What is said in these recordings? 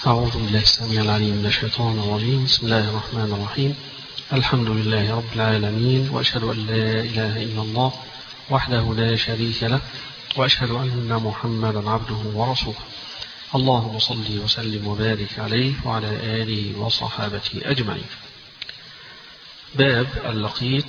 أعوذ بالله السميع العليم من الشيطان الرجيم. بسم الله الرحمن الرحيم. الحمد لله رب العالمين، وأشهد أن لا إله إلا الله وحده لا شريك له، وأشهد أن محمدا عبده ورسوله. اللهم صل وسلم وبارك عليه وعلى آله وصحابته أجمعين. باب اللقيط.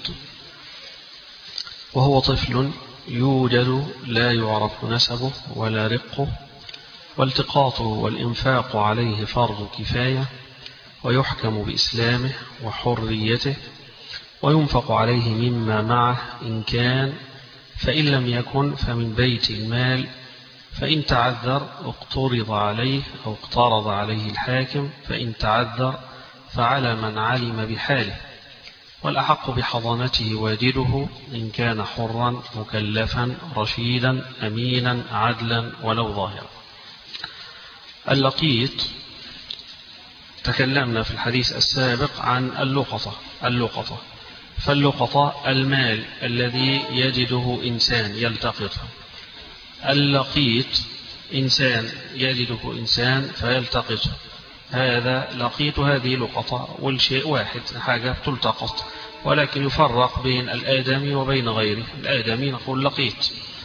وهو طفل يوجد لا يعرف نسبه ولا رقه، والتقاطه والإنفاق عليه فرض كفاية، ويحكم بإسلامه وحريته، وينفق عليه مما معه إن كان، فإن لم يكن فمن بيت المال، فإن تعذر اقترض عليه أو اقترض عليه الحاكم، فإن تعذر فعلى من علم بحاله، والأحق بحضانته واجده إن كان حرا مكلفا رشيدا أمينا عدلا ولو ظاهرا. اللقيط تكلمنا في الحديث السابق عن اللقطة. فاللقطة المال الذي يجده إنسان يلتقطه. اللقيط إنسان يجده إنسان فيلتقطه، هذا لقيط. هذه لقطة، والشيء واحد، حاجة تلتقط، ولكن يفرق بين الآدمي وبين غيره. الآدمي نقول لقيط،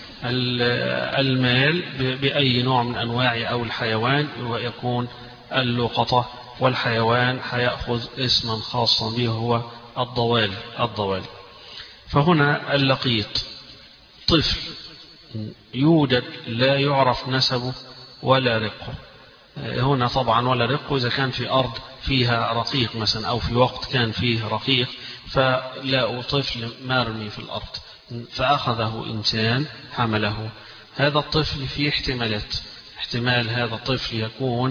المال بأي نوع من أنواعه أو الحيوان ويكون اللقطة، والحيوان هيأخذ اسما خاصا به هو الضوال. فهنا اللقيط طفل يوجد لا يعرف نسبه ولا رقه. هنا طبعا ولا رقه إذا كان في أرض فيها رقيق مثلا، أو في وقت كان فيه رقيق فلا طفل مرمي في الأرض فأخذه إنسان حمله. هذا الطفل فيه احتمالات. احتمال هذا الطفل يكون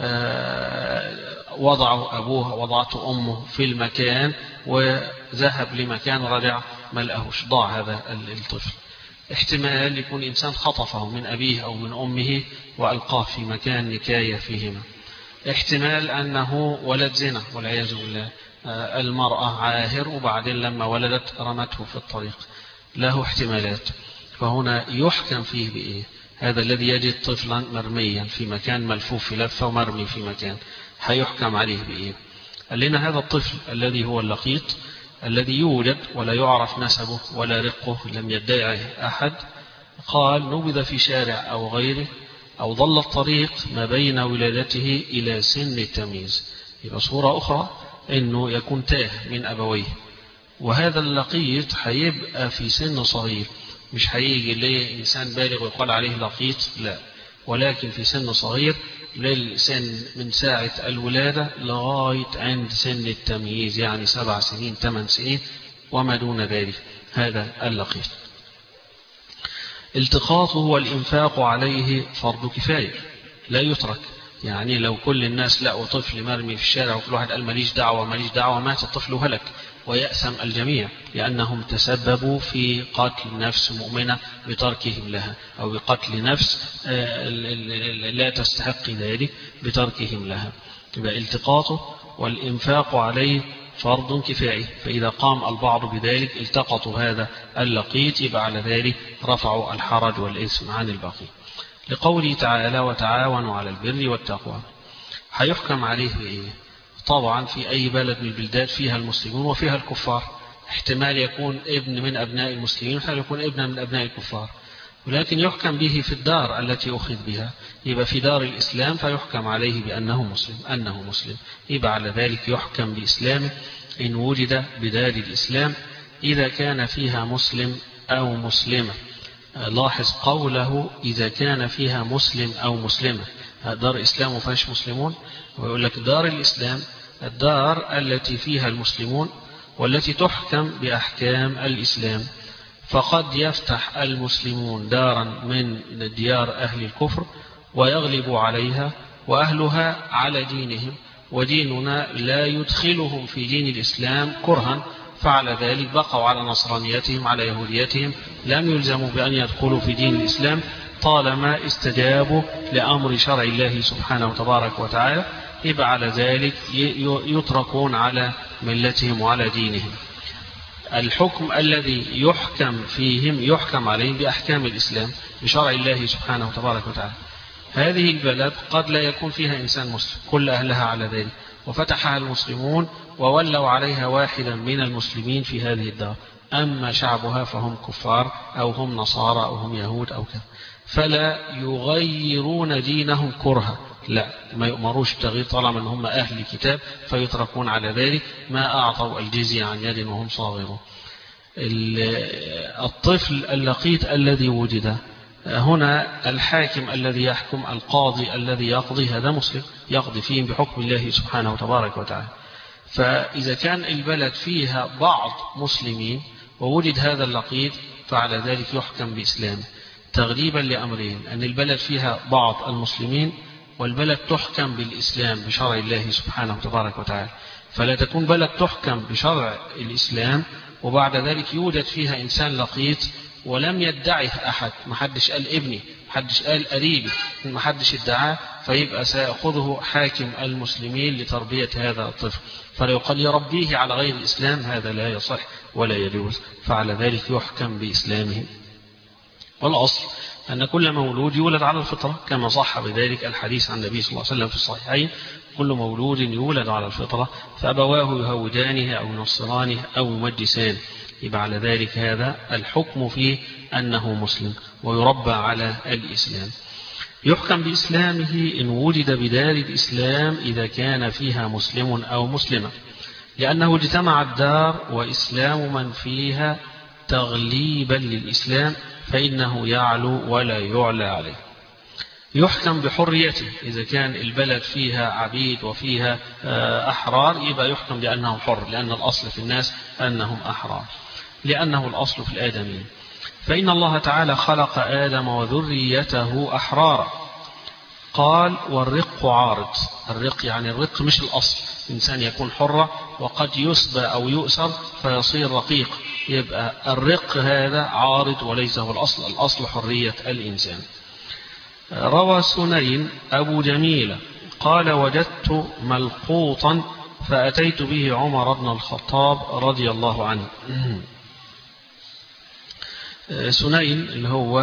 وضعه أبوه وضعته أمه في المكان وذهب لمكان رجع ما لقاهوش، ضاع هذا الطفل. احتمال يكون إنسان خطفه من أبيه أو من أمه وألقاه في مكان نكاية فيهما. احتمال أنه ولد زنا والعياذ بالله، المرأة عاهر وبعدين لما ولدت رمته في الطريق. له احتمالات. فهنا يحكم فيه بإيه؟ هذا الذي يجد طفلا مرميا في مكان ملفوف في لفة ومرمي في مكان، هيحكم عليه بإيه؟ قال لنا هذا الطفل الذي هو اللقيط الذي يوجد ولا يعرف نسبه ولا رقه، لم يدعيه أحد، قال نبذ في شارع أو غيره، أو ضل الطريق ما بين ولادته إلى سن التمييز. يبقى صورة أخرى أنه يكون تاه من أبويه. وهذا اللقيط هيبقى في سن صغير، مش هيجي ليه إنسان بالغ ويقال عليه لقيط، لا، ولكن في سن صغير للسن من ساعة الولادة لغاية عند سن التمييز، يعني 7 سنين 8 سنين وما دون ذلك. هذا اللقيط. التقاطه والإنفاق عليه فرض كفاية، لا يترك. يعني لو كل الناس لقوا طفل مرمي في الشارع وكل واحد قال ماليش دعوة، مات الطفل وهلك، ويأثم الجميع لأنهم تسببوا في قتل نفس مؤمنة بتركهم لها، أو بقتل نفس لا تستحق ذلك بتركهم لها. يبقى التقاطه والإنفاق عليه فرض كفائي، فإذا قام البعض بذلك التقطوا هذا اللقيط، يبقى على ذلك رفعوا الحرج والإثم عن الباقي. لقوله تعالى وتعاونوا على البر والتقوى. هيحكم عليه بإيه؟ طبعا في أي بلد من البلدات فيها المسلمون وفيها الكفار، احتمال يكون ابن من أبناء المسلمين وحال يكون ابن من أبناء الكفار، ولكن يحكم به في الدار التي أخذ بها. يبقى في دار الإسلام فيحكم عليه بأنه مسلم، يبقى على ذلك يحكم بإسلامه إن وجد بدار الإسلام إذا كان فيها مسلم أو مسلمة. لاحظ قوله إذا كان فيها مسلم أو مسلمة. دار إسلام وفيهاش مسلمون، ويقول لك دار الإسلام الدار التي فيها المسلمون والتي تحكم بأحكام الإسلام. فقد يفتح المسلمون دارا من ديار أهل الكفر ويغلب عليها وأهلها على دينهم، وديننا لا يدخلهم في دين الإسلام كرها، فعلى ذلك بقوا على نصرانيتهم على يهوديتهم، لم يلزموا بأن يدخلوا في دين الإسلام طالما استجابوا لأمر شرع الله سبحانه وتبارك وتعالى. يبقى على ذلك يتركون على ملتهم وعلى دينهم. الحكم الذي يحكم فيهم يحكم عليهم بأحكام الإسلام بشرع الله سبحانه وتبارك وتعالى. هذه البلد قد لا يكون فيها إنسان مسلم، كل أهلها على ذلك، وفتحها المسلمون وولوا عليها واحدا من المسلمين في هذه الدار، أما شعبها فهم كفار أو هم نصارى أو هم يهود أو كذا، فلا يغيرون دينهم كرها، لا، ما يؤمروش بتغيير طالما ان هم اهل كتاب فيتركون على ذلك ما اعطوا الجزية عن يد وهم صاغرون. الطفل اللقيط الذي وجد هنا، الحاكم الذي يحكم، القاضي الذي يقضي، هذا مسلم يقضي فيهم بحكم الله سبحانه وتبارك وتعالى. فإذا كان البلد فيها بعض مسلمين ووجد هذا اللقيط فعلى ذلك يحكم بإسلامه، تغليبا لأمرين، أن البلد فيها بعض المسلمين والبلد تحكم بالإسلام بشرع الله سبحانه وتبارك وتعالى. فلا تكون بلد تحكم بشرع الإسلام وبعد ذلك يوجد فيها إنسان لقيط ولم يدعه أحد، محدش قال ابني، محدش قال قريبي، محدش ادعاه، فيبقى سيأخذه حاكم المسلمين لتربية هذا الطفل، فلو قال يربيه على غير الإسلام هذا لا يصح ولا يجوز، فعلى ذلك يحكم بإسلامه. والأصل أن كل مولود يولد على الفطرة، كما صح بذلك الحديث عن النبي صلى الله عليه وسلم في الصحيحين: كل مولود يولد على الفطرة فأبواه يهودانه أو ينصرانه أو يمجسانه. يبقى على ذلك هذا الحكم فيه أنه مسلم ويربى على الإسلام. يحكم بإسلامه إن وجد بدار الإسلام إذا كان فيها مسلم أو مسلمة، لأنه اجتمع الدار وإسلام من فيها تغليبا للإسلام فإنه يعلو ولا يعلى عليه. يحكم بحريته، إذا كان البلد فيها عبيد وفيها أحرار يبقى يحكم بأنه حر، لأن الأصل في الناس أنهم أحرار، لأنه الأصل في الآدمين. فإن الله تعالى خلق آدم وذريته أحرارا، قال: والرق عارض. الرق يعني الرق مش الأصل، إنسان يكون حرة وقد يسبى أو يؤسر فيصير رقيق، يبقى الرق هذا عارض وليس هو الأصل، الأصل حرية الإنسان. روى سنين أبو جميلة قال: وجدت ملقوطا فأتيت به عمر بن الخطاب رضي الله عنه. سنين اللي هو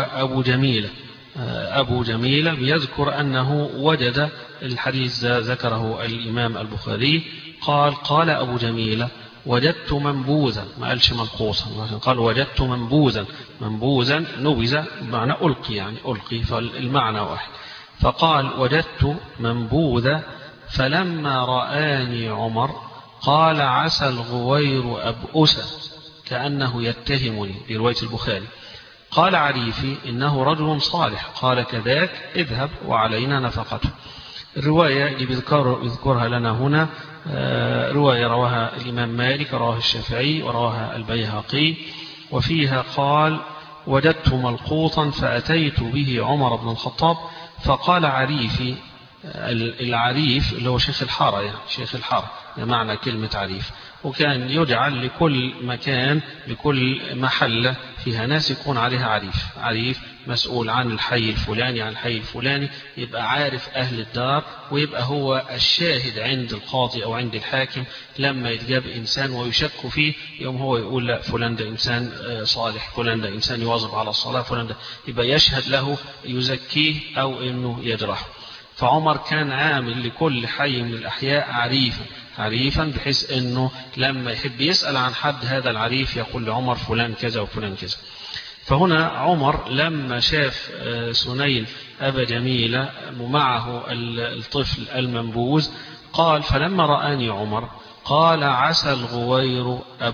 أبو جميلة بيذكر أنه وجد الحديث ذكره الإمام البخاري، قال أبو جميلة: وجدت منبوذا، ما قالش منقوصا، قال وجدت منبوذا نبذ بمعنى ألقي، يعني ألقي، فالمعنى واحد. فقال: وجدت منبوذا فلما رآني عمر قال: عسى الغوير أبؤس، كأنه يتهمني، في رواية البخاري. قال عريفي: إنه رجل صالح. قال: كذاك، اذهب وعلينا نفقته. الرواية اللي بيذكرها لنا هنا رواية رواها الإمام مالك، رواها الشافعي، ورواها البيهقي، وفيها قال: وجدت ملقوطا فأتيت به عمر بن الخطاب فقال عريفي. العريف اللي هو شيخ الحارة، يعني شيخ الحارة معنى كلمة عريف، وكان يجعل لكل مكان لكل محلة فيها ناس يكون عليها عريف مسؤول عن الحي الفلاني، عن الحي الفلاني، يبقى عارف أهل الدار، ويبقى هو الشاهد عند القاضي أو عند الحاكم لما يتجاب إنسان ويشك فيه، يوم هو يقول: لا، فلان ده إنسان صالح، فلان ده إنسان يواظب على الصلاة، فلان ده، يبقى يشهد له يزكيه أو إنه يجرحه. فعمر كان عامل لكل حي من الأحياء عريفا، بحيث أنه لما يحب يسأل عن حد هذا العريف يقول لعمر: فلان كذا وفلان كذا. فهنا عمر لما شاف سنين أبا جميلة ومعه الطفل المنبوذ قال: فلما رآني عمر قال: عسى الغوير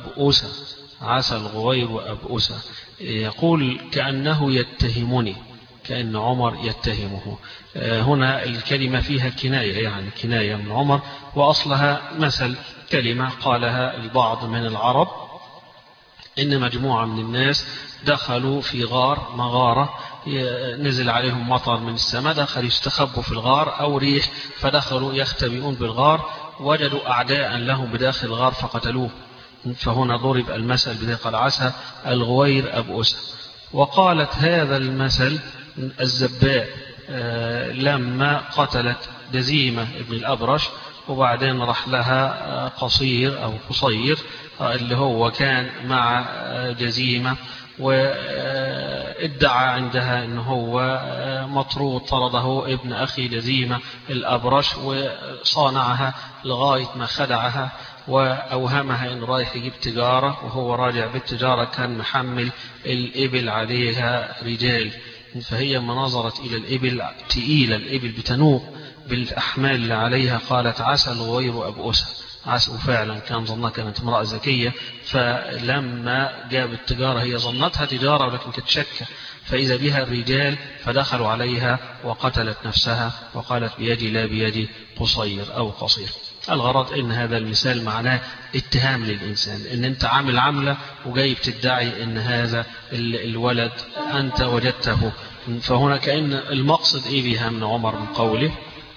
أبؤس، يقول كأنه يتهمني، كأن عمر يتهمه. هنا الكلمة فيها كناية، يعني كناية من عمر، وأصلها مثل كلمة قالها البعض من العرب: إن مجموعة من الناس دخلوا في مغارة، نزل عليهم مطر من السماء، دخلوا يستخبوا في الغار أو ريح، فدخلوا يختبئون بالغار، وجدوا أعداء لهم بداخل الغار فقتلوه. فهنا ضرب المثل بذلك، قال: عسى الغوير أبؤس. وقالت هذا المثل الزباء لما قتلت جزيمة ابن الأبرش، وبعدين راح لها قصير أو قصير اللي هو كان مع جزيمة، وقتل ادعى عندها أنه هو مطرود، طرده ابن أخي جزيمة الأبرش وصانعها لغاية ما خدعها وأوهمها أنه رايح يجيب تجارة، وهو راجع بالتجارة كان محمل الإبل عليها رجال، فهي ما نظرت إلى الإبل تقيلة، الإبل بتنوق بالأحمال اللي عليها، قالت عسى الغير أبؤسها، عسى، وفعلا كان ظنها كانت امرأة ذكية، فلما جاب التجارة هي ظنتها تجارة ولكن كانت شكة، فإذا بها الرجال فدخلوا عليها وقتلت نفسها وقالت بيدي لا بيدي قصير أو قصير. الغرض ان هذا المثال معناه اتهام للإنسان، ان انت عامل عملة وجاي بتدعي ان هذا الولد انت وجدته. فهنا كأن المقصد ايه بها من عمر من قوله،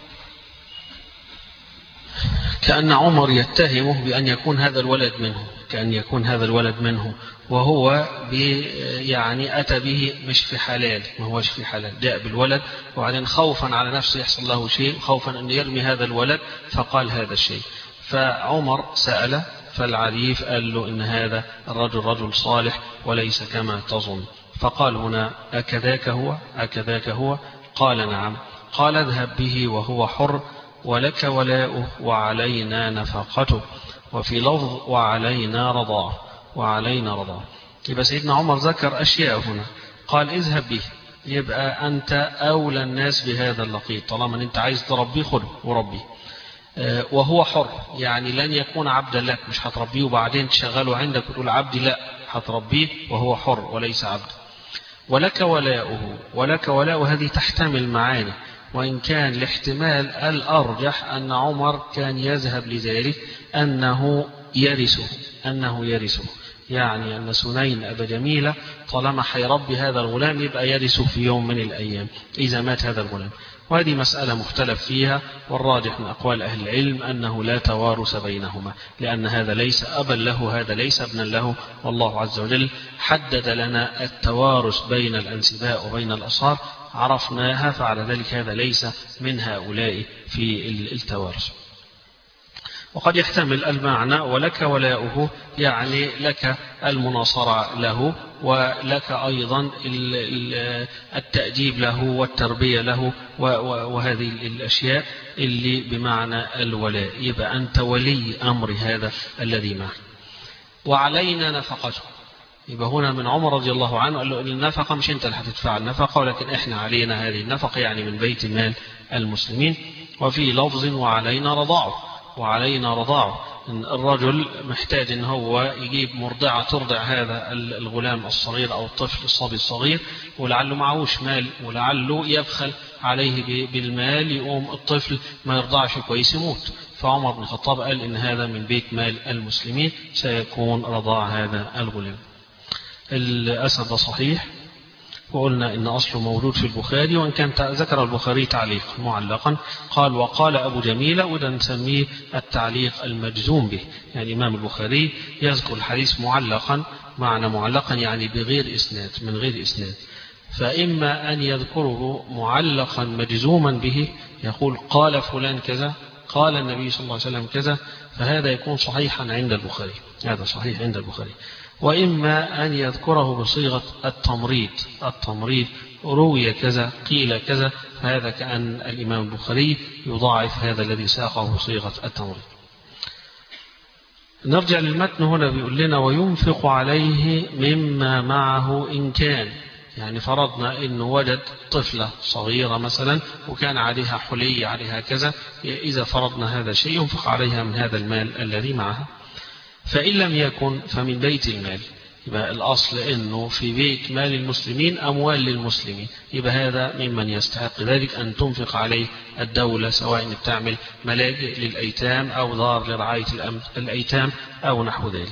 كأن عمر يتهمه بأن يكون هذا الولد منه، كأن يكون هذا الولد منه، وهو يعني أتى به مش في حلال، ما هوش في حلال، جاء بالولد وبعدين خوفا على نفسه يحصل له شيء، خوفا أن يرمي هذا الولد فقال هذا الشيء. فعمر سأل، فالعريف قال له إن هذا الرجل رجل صالح وليس كما تظن. فقال هنا أكذاك هو؟ أكذاك هو؟ قال نعم. قال اذهب به وهو حر ولك ولاؤه وعلينا نفقته، وفي لفظ وعلينا رضاه، وعلينا رضاه. يبقى سيدنا عمر ذكر أشياء هنا، قال اذهب به، يبقى أنت أولى الناس بهذا اللقيط، طالما أنت عايز تربيه خده وربيه. وهو حر، يعني لن يكون عبدا لك، مش هتربيه وبعدين تشغله عندك وتقول عبدي، لا، هتربيه وهو حر وليس عبد. ولك ولاؤه، ولك ولاؤه هذه تحتمل معاني، وإن كان الاحتمال الأرجح أن عمر كان يذهب لذلك أنه يرثه، يعني أن سنين أبا جميلة طالما حيربي هذا الغلام يبقى يرثه في يوم من الأيام إذا مات هذا الغلام. وهذه مسألة مختلف فيها، والراجح من أقوال أهل العلم أنه لا توارث بينهما، لأن هذا ليس أبا له، هذا ليس ابنا له، والله عز وجل حدد لنا التوارث بين الأنسباء وبين الأصهار عرفناها، فعلى ذلك هذا ليس من هؤلاء في التوارث. وقد يحتمل المعنى ولك ولاؤه، يعني لك المناصرة له، ولك أيضا التأديب له والتربية له، وهذه الأشياء اللي بمعنى الولاء، يبقى أنت ولي أمر هذا الذي معه. وعلينا نفقته، يبقى هنا من عمر رضي الله عنه قال له النفقة مش أنت اللي هتدفع النفقة، ولكن إحنا علينا هذه النفقة، يعني من بيت مال المسلمين. وفي لفظ وعلينا رضاعه، وعلينا رضاعه، إن الرجل محتاج إن هو يجيب مرضعة ترضع هذا الغلام الصغير أو الطفل الصبي الصغير، ولعله معهوش مال، ولعله يبخل عليه بالمال، يقوم الطفل ما يرضعش كويس يموت. فعمر بن الخطاب قال إن هذا من بيت مال المسلمين سيكون رضاع هذا الغلام. الأسد صحيح، وقلنا إن أصله موجود في البخاري، وإن كان ذكر البخاري تعليق معلقا، قال وقال أبو جميلة، وده نسميه التعليق المجزوم به، يعني الإمام البخاري يذكر الحديث معلقا، معنى معلقا يعني بغير إسناد، من غير إسناد، فإما أن يذكره معلقا مجزوما به، يقول قال فلان كذا، قال النبي صلى الله عليه وسلم كذا، فهذا يكون صحيحا عند البخاري، هذا صحيح عند البخاري. وإما أن يذكره بصيغة التمريض، روي كذا قيل كذا، فهذا كأن الإمام البخاري يضاعف هذا الذي ساقه بصيغة التمريض. نرجع للمتن هنا، بيقول لنا وينفق عليه مما معه إن كان، يعني فرضنا إنه وجد طفلة صغيرة مثلا وكان عليها حلي عليها كذا، إذا فرضنا هذا الشيء ينفق عليها من هذا المال الذي معها. فإن لم يكن فمن بيت المال، يبقى الأصل إنه في بيت مال المسلمين أموال للمسلمين، يبقى هذا ممن يستحق ذلك أن تنفق عليه الدولة، سواء بتعمل ملاجئ للأيتام أو دار لرعاية الأيتام أو نحو ذلك.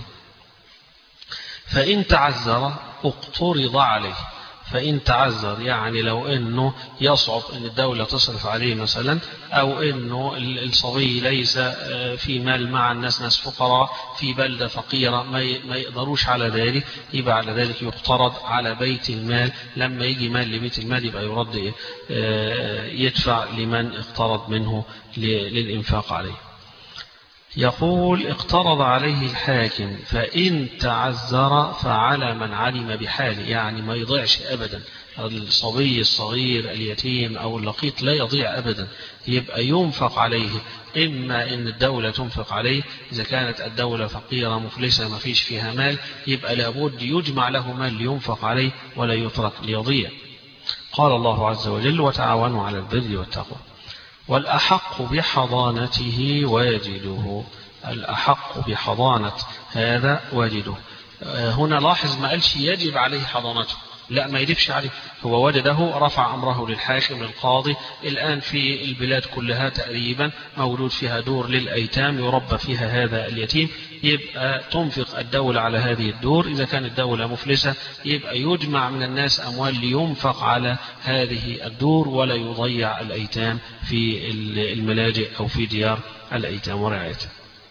فإن تعذر اقترض عليه، فإن تعذر يعني لو أنه يصعب أن الدولة تصرف عليه مثلا، أو أنه الصبي ليس في مال مع الناس، ناس فقراء في بلدة فقيرة ما يقدروش على ذلك، يبقى على ذلك يقترض على بيت المال، لما يجي مال لبيت المال يبقى يرد يدفع لمن اقترض منه للإنفاق عليه. يقول اقترض عليه الحاكم فإن تعذر فعلى من علم بحاله، يعني ما يضيعش أبدا. الصبي الصغير اليتيم أو اللقيط لا يضيع أبدا، يبقى ينفق عليه. إما إن الدولة تنفق عليه إذا كانت الدولة فقيرة مفلسة ما فيش فيها مال، يبقى لابد يجمع له مال لينفق عليه ولا يترك ليضيع. قال الله عز وجل وتعاونوا على البر والتقوى. والأحق بحضانته واجده، الأحق بحضانة هذا واجده. هنا لاحظ ما قالش يجب عليه حضانته، لا ما يجبش عليه، هو وجده رفع أمره للحاكم للقاضي. الآن في البلاد كلها تقريبا موجود فيها دور للأيتام يربى فيها هذا اليتيم، يبقى تنفق الدولة على هذه الدور. إذا كانت الدولة مفلسة يبقى يجمع من الناس أموال لينفق على هذه الدور ولا يضيع الأيتام في الملاجئ أو في ديار الأيتام ورعايته.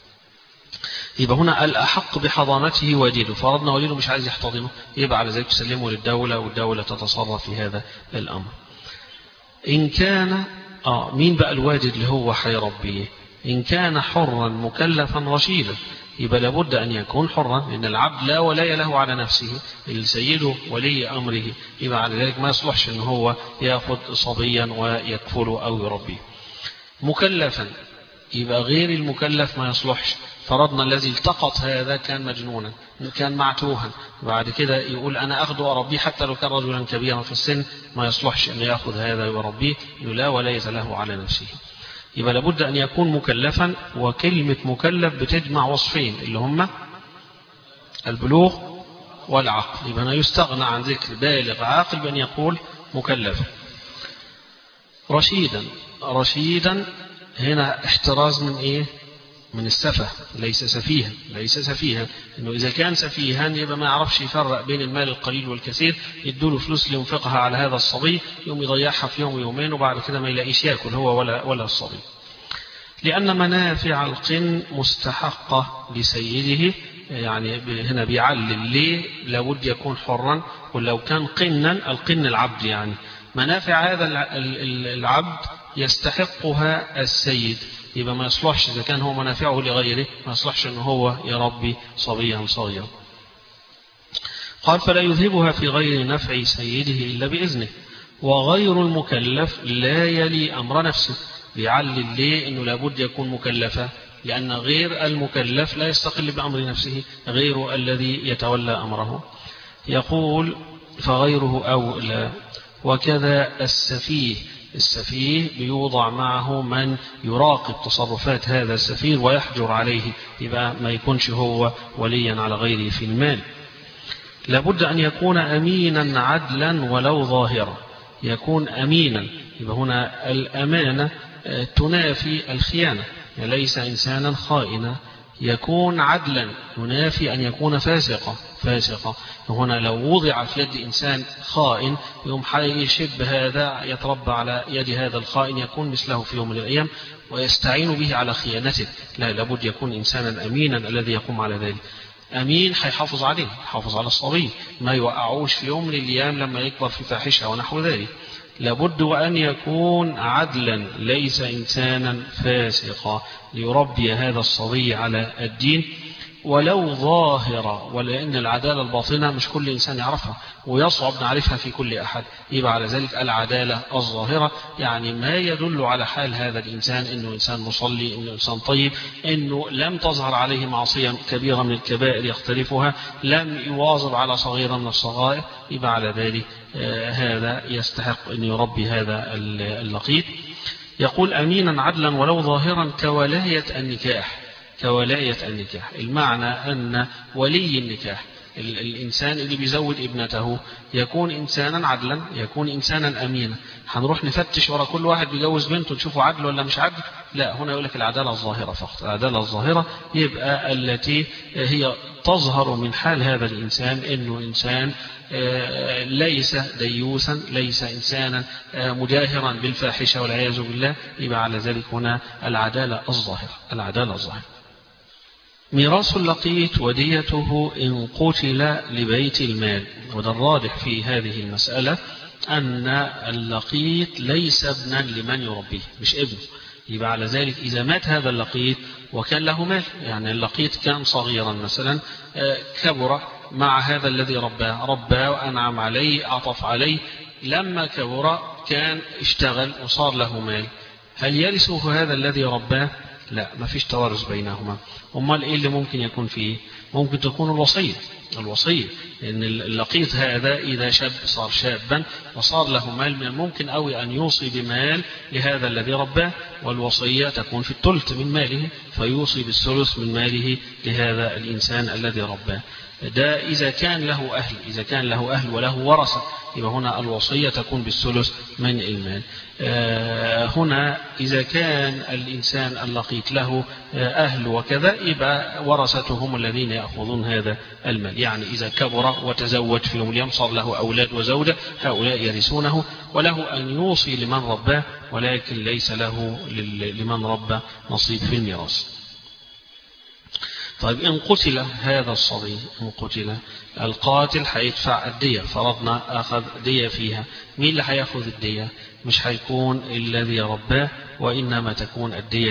يبقى هنا الأحق بحضانته واجده، فرضنا والده مش عايز يحتضنه يبقى على ذلك تسلمه للدولة والدولة تتصرف في هذا الأمر. إن كان مين بقى الواجد اللي هو حيربيه؟ إن كان حرا مكلفا رشيدا، يبقى لابد أن يكون حرا، لأن العبد لا ولاية له على نفسه، السيد ولي أمره، يبقى على ذلك ما يصلحش أن هو يأخذ صبيا ويكفله أو يربيه. مكلفا، يبقى غير المكلف ما يصلحش. فرضنا الذي التقط هذا كان مجنونا، كان معتوها، بعد كده يقول أنا أخذ وأربيه حتى لو كان رجلا كبيرا في السن، ما يصلحش أن يأخذ هذا ويربيه، لا ولاية له على نفسه. يبقى لابد أن يكون مكلفا. وكلمة مكلف بتجمع وصفين اللي هم البلوغ والعقل، يبقى أنا يستغنى عن ذكر بالغ عاقل بأن يقول مكلف. رشيدا، رشيدا هنا احتراز من إيه؟ من السفه، ليس سفيها، ليس سفيها. إنه إذا كان سفيها يبقى ما يعرفش يفرق بين المال القليل والكثير، يدوله فلوس لينفقها على هذا الصبي، يوم يضيعها في يوم ويومين وبعد كده ما يلاقيش ياكل هو ولا الصبي. لأن منافع القن مستحقة لسيده، يعني هنا بيعلل ليه لابد يكون حرا، ولو كان قنا، القن العبد، يعني منافع هذا العبد يستحقها السيد، يبقى ما يصلحش إذا كان هو منافعه لغيره، ما يصلحش أنه هو يربي صبيا صغيرا. قال فلا يذهبها في غير نفع سيده إلا بإذنه. وغير المكلف لا يلي أمر نفسه، بيعلل ليه أنه لابد يكون مكلفا، لأن غير المكلف لا يستقل بأمر نفسه، غير الذي يتولى أمره. يقول فغيره أولى. وكذا السفيه، السفيه بيوضع معه من يراقب تصرفات هذا السفير ويحجر عليه، يبقى ما يكونش هو وليا على غيره في المال. لابد أن يكون أمينا عدلا ولو ظاهرا، يكون أمينا، يبقى هنا الأمانة تنافي الخيانة، ليس إنسانا خائنا. يكون عدلا ينافي أن يكون فاسقة. هنا لو وضع في يد إنسان خائن يوم يشب هذا يتربى على يد هذا الخائن، يكون مثله في يوم من الأيام ويستعين به على خيانته. لا، لابد يكون إنسانا أمينا الذي يقوم على ذلك. أمين هيحافظ عليه، يحافظ على الصبي، ما يوقعوش في يوم من الأيام لما يكبر في فاحشة ونحو ذلك. لابد وأن يكون عدلا، ليس إنسانا فاسقا، ليربي هذا الصبي على الدين ولو ظاهرة، ولأن العدالة الباطنة مش كل إنسان يعرفها ويصعب نعرفها في كل أحد، يبقى على ذلك العدالة الظاهرة، يعني ما يدل على حال هذا الإنسان إنه إنسان مصلي، إنه إنسان طيب، إنه لم تظهر عليه معصية كبيرة من الكبائر يختلفها، لم يواظب على صغيرة من الصغائر، يبقى على ذلك هذا يستحق أن يربي هذا اللقيط. يقول أمينا عدلا ولو ظاهرا كولاية النكاح. كولاية النكاح المعنى أن ولي النكاح، الإنسان اللي بيزوج ابنته، يكون إنسانا عدلا، يكون إنسانا أمينا. هنروح نفتش ورا كل واحد بيجوز بنته نشوفه عدل ولا مش عدل؟ لا، هنا يقول لك العدالة الظاهرة فقط. العدالة الظاهرة يبقى التي هي تظهر من حال هذا الإنسان إنه إنسان ليس ديوسا، ليس إنسانا مجاهرا بالفاحشة والعياذ بالله، يبقى على ذلك هنا العدالة الظاهرة. العدالة الظاهرة. ميراث اللقيط وديته إن قتل لبيت المال. وده الراجح في هذه المسألة أن اللقيط ليس ابنا لمن يربيه، مش ابنه، يبقى على ذلك إذا مات هذا اللقيط وكان له مال، يعني اللقيط كان صغيرا مثلا كبر مع هذا الذي رباه وأنعم عليه أعطف عليه، لما كبر كان اشتغل وصار له مال، هل يرثه هذا الذي رباه؟ لا، ما فيش توارث بينهما. امال ايه اللي ممكن يكون فيه؟ ممكن تكون الوصية لأن اللقيط هذا إذا شاب صار شابا وصار له مال، من الممكن أوي أن يوصي بمال لهذا الذي رباه، والوصية تكون في الثلث من ماله، فيوصي بالثلث من ماله لهذا الإنسان الذي رباه. ده إذا كان له أهل وله ورثة، يبقى هنا الوصية تكون بالثلث من المال. هنا إذا كان الإنسان اللقيط له أهل وكذا، يبقى ورثته هم الذين يأخذون هذا المال. يعني إذا كبر وتزوج في يوم اليوم صار له أولاد وزوجة، هؤلاء يرثونه، وله أن يوصي لمن رباه، ولكن ليس له لمن ربى نصيب في الميراث. طيب إن قتل هذا الصبي، إن قتل القاتل هيدفع الدية، فرضنا أخذ دية فيها، مين اللي هيأخذ الدية؟ مش هيكون الذي رباه، وإنما تكون الدية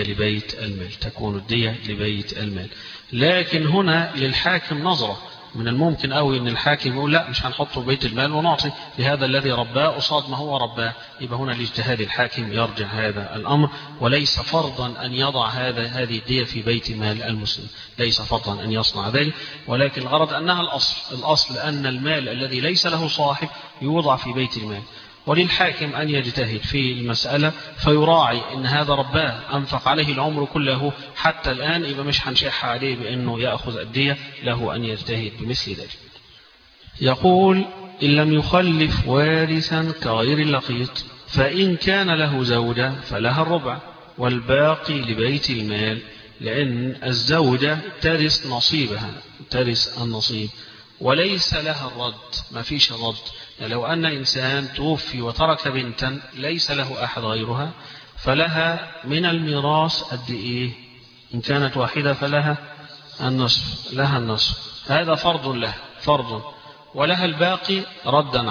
لبيت المال. لكن هنا للحاكم نظرة، من الممكن أوي أن الحاكم يقول لا، مش هنحطه في بيت المال ونعطي لهذا الذي رباه قصاد ما هو رباه، يبقى هنا لاجتهاد الحاكم يرجع هذا الأمر، وليس فرضا أن يضع هذه الدية في بيت مال المسلم، ليس فرضا أن يصنع ذلك، ولكن الغرض أنها الأصل أن المال الذي ليس له صاحب يوضع في بيت المال، وللحاكم أن يجتهد في المسألة فيراعي أن هذا رباه أنفق عليه العمر كله حتى الآن، يبقى مش هنشح عليه بأنه يأخذ الدية، له أن يجتهد بمثل ذلك. يقول إن لم يخلف وارثا كغير اللقيط، فإن كان له زوجة فلها الربع والباقي لبيت المال، لأن الزوجة ترث نصيبها، ترث النصيب وليس لها الرد، ما فيش الرد. يعني لو أن إنسان توفي وترك بنتا ليس له أحد غيرها، فلها من الميراث قد إيه؟ إن كانت واحدة فلها النصف، لها النصف، هذا فرض، ولها الباقي ردا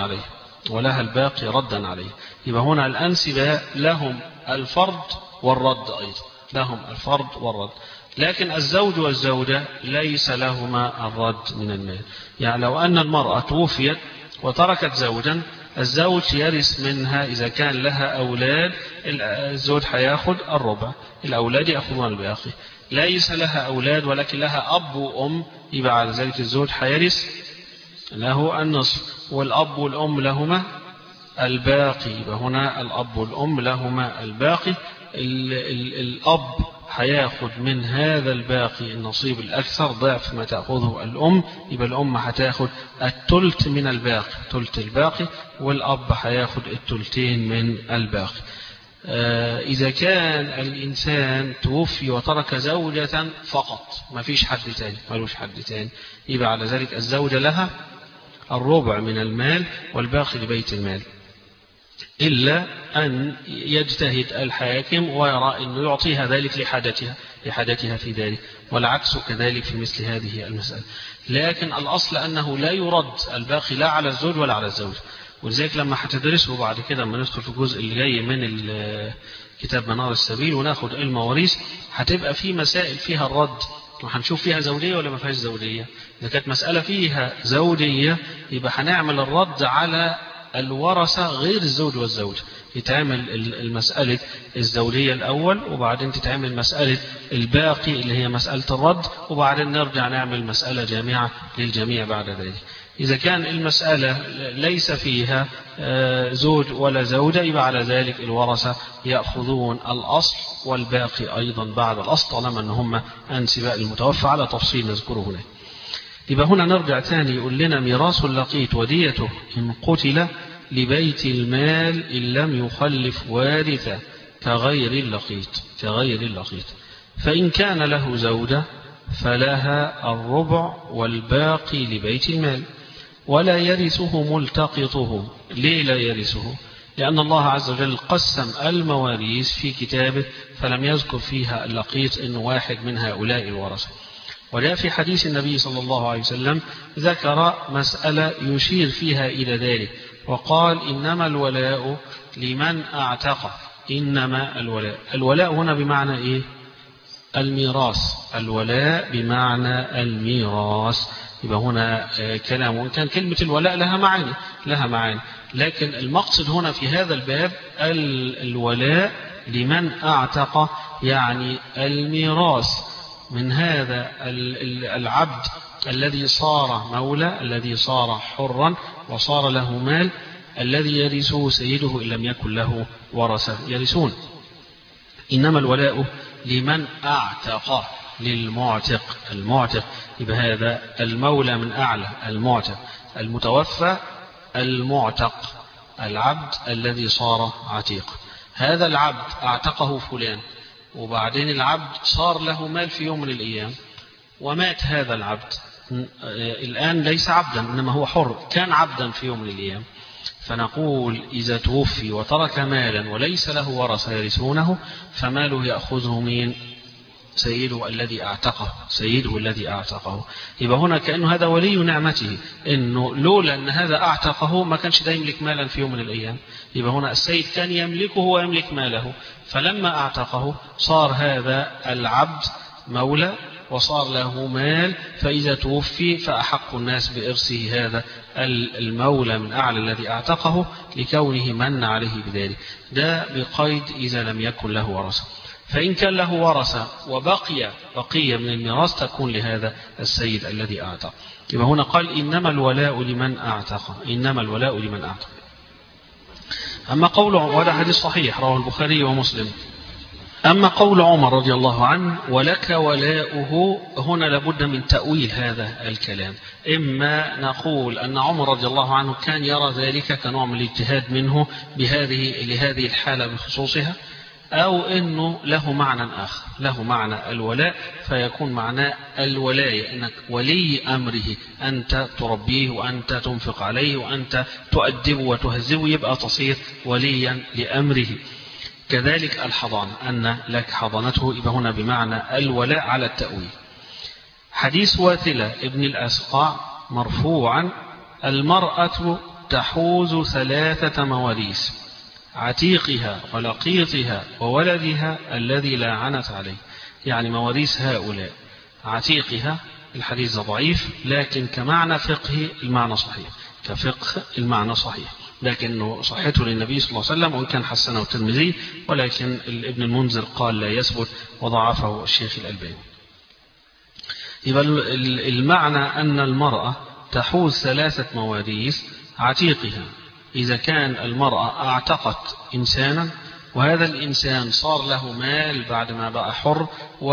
عليه، يبقى هنا الأنسبة لهم الفرض والرد أيضا، لهم الفرض والرد، لكن الزوج والزوجة ليس لهما الرد من المال. يعني لو أن المرأة توفيت وتركت زوجا، الزوج يرث منها إذا كان لها أولاد، الزوج هياخد الربع، الأولاد يأخذون الباقي. ليس لها أولاد ولكن لها أب وأم، يبقى على ذلك الزوج هيرث له النصف، والأب والأم لهما الباقي، يبقى هنا الأب والأم لهما الباقي. الأب هياخد من هذا الباقي النصيب الأكثر ضعف ما تأخذه الأم، يبقى الأم هتاخد الثلث من الباقي، ثلث الباقي، والأب هياخد الثلثين من الباقي. إذا كان الإنسان توفي وترك زوجة فقط، ما فيش حد تاني، ملوش حد تاني، يبقى على ذلك الزوجة لها الربع من المال والباقي لبيت المال، إلا أن يجتهد الحاكم ويرى أنه يعطيها ذلك لحاجتها في ذلك، والعكس كذلك في مثل هذه المسألة. لكن الأصل أنه لا يرد الباقي لا على الزوج ولا على الزوج، ولذلك لما هتدرسه بعد كده لما ندخل في الجزء اللي جاي من كتاب منار السبيل وناخد المواريث، هتبقى في مسائل فيها الرد، وهنشوف فيها زوجية ولا ما فيهاش زوجية. إذا كانت مسألة فيها زوجية يبقى هنعمل الرد على الورثة غير الزوج والزوجة، يتعمل المسألة الزوجية الأول، وبعدين تتعمل مسألة الباقي اللي هي مسألة الرد، وبعدين نرجع نعمل مسألة جامعة للجميع بعد ذلك. إذا كان المسألة ليس فيها زوج ولا زوجة، يبقى على ذلك الورثة يأخذون الأصل والباقي أيضا بعد الأصل، طالما أنهم أنسباء المتوفى على تفصيل نذكره هنا. يبقى هنا نرجع ثاني يقول لنا ميراث اللقيط وديته إن قتل لبيت المال إن لم يخلف وارثا كغير اللقيط، فإن كان له زوجة فلها الربع والباقي لبيت المال، ولا يرثه ملتقطه. ليه لا يرثه؟ لأن الله عز وجل قسم المواريث في كتابه فلم يذكر فيها اللقيط إنه واحد من هؤلاء الورثة. وجاء في حديث النبي صلى الله عليه وسلم ذكر مسألة يشير فيها إلى ذلك، وقال إنما الولاء لمن أعتق. إنما الولاء هنا بمعنى إيه؟ الميراث. الولاء بمعنى الميراث. يبقى هنا كلام، وإن كان كلمة الولاء لها معاني، لكن المقصد هنا في هذا الباب الولاء لمن أعتق، يعني الميراث من هذا العبد الذي صار مولى، الذي صار حرا وصار له مال، الذي يرثه سيده إن لم يكن له ورثة يرثون. إنما الولاء لمن أعتق، للمعتق. المعتق يبقى هذا المولى من أعلى، المعتق. المتوفى المعتق، العبد الذي صار عتيق. هذا العبد أعتقه فلان، وبعدين العبد صار له مال في يوم من الأيام ومات هذا العبد. الآن ليس عبدا إنما هو حر، كان عبدا في يوم من الأيام. فنقول إذا توفي وترك مالا وليس له ورثة يرثونه، فماله يأخذه من سيده الذي أعتقه. يبقى هنا كأنه هذا ولي نعمته، إنه لولا أن هذا أعتقه ما كانش ده يملك مالا في يوم من الأيام. يبقى هنا السيد كان يملكه ويملك ماله، فلما أعتقه صار هذا العبد مولى وصار له مال، فإذا توفي فأحق الناس بإرثه هذا المولى من أعلى الذي أعتقه لكونه من عليه بذلك. ده بقيد إذا لم يكن له ورثة. فإن كان له ورثة وبقي من الميراث تكون لهذا السيد الذي أعتق. يبقى هنا قال إنما الولاء لمن أعتق، إنما الولاء لمن أعتق. أما قول، وهذا حديث صحيح رواه البخاري ومسلم. أما قول عمر رضي الله عنه ولك ولاؤه، هنا لابد من تأويل هذا الكلام. إما نقول أن عمر رضي الله عنه كان يرى ذلك كنوع من الاجتهاد منه لهذه الحالة بخصوصها، أو أنه له معنى آخر، له معنى الولاء، فيكون معناه الولاية أنك ولي أمره، أنت تربيه وأنت تنفق عليه وأنت تؤدبه وتهذبه، يبقى تصير وليا لأمره. كذلك الحضانة، أن لك حضانته، يبقى هنا بمعنى الولاء على التأويل. حديث واثلة ابن الأسقع مرفوعا: المرأة تحوز 3 مواريث: عتيقها ولقيطها وولدها الذي لا عنت عليه. يعني مواريث هؤلاء. عتيقها الحديث ضعيف، لكن كمعنى فقه المعنى صحيح، كفقه المعنى صحيح، لكنه صحته للنبي صلى الله عليه وسلم، وإن كان حسنه الترمذي، ولكن ابن المنذر قال لا يثبت وضعفه الشيخ الألباني. يبقى المعنى أن المرأة تحوز 3 مواريث: عتيقها إذا كان المرأة أعتقت إنسانا وهذا الإنسان صار له مال بعد ما بقى حر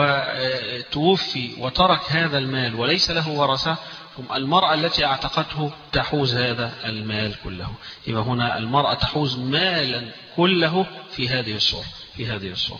وتوفي وترك هذا المال وليس له ورثة، المرأة التي اعتقته تحوز هذا المال كله. يبقى هنا المرأة تحوز مالا كله في هذه الصورة.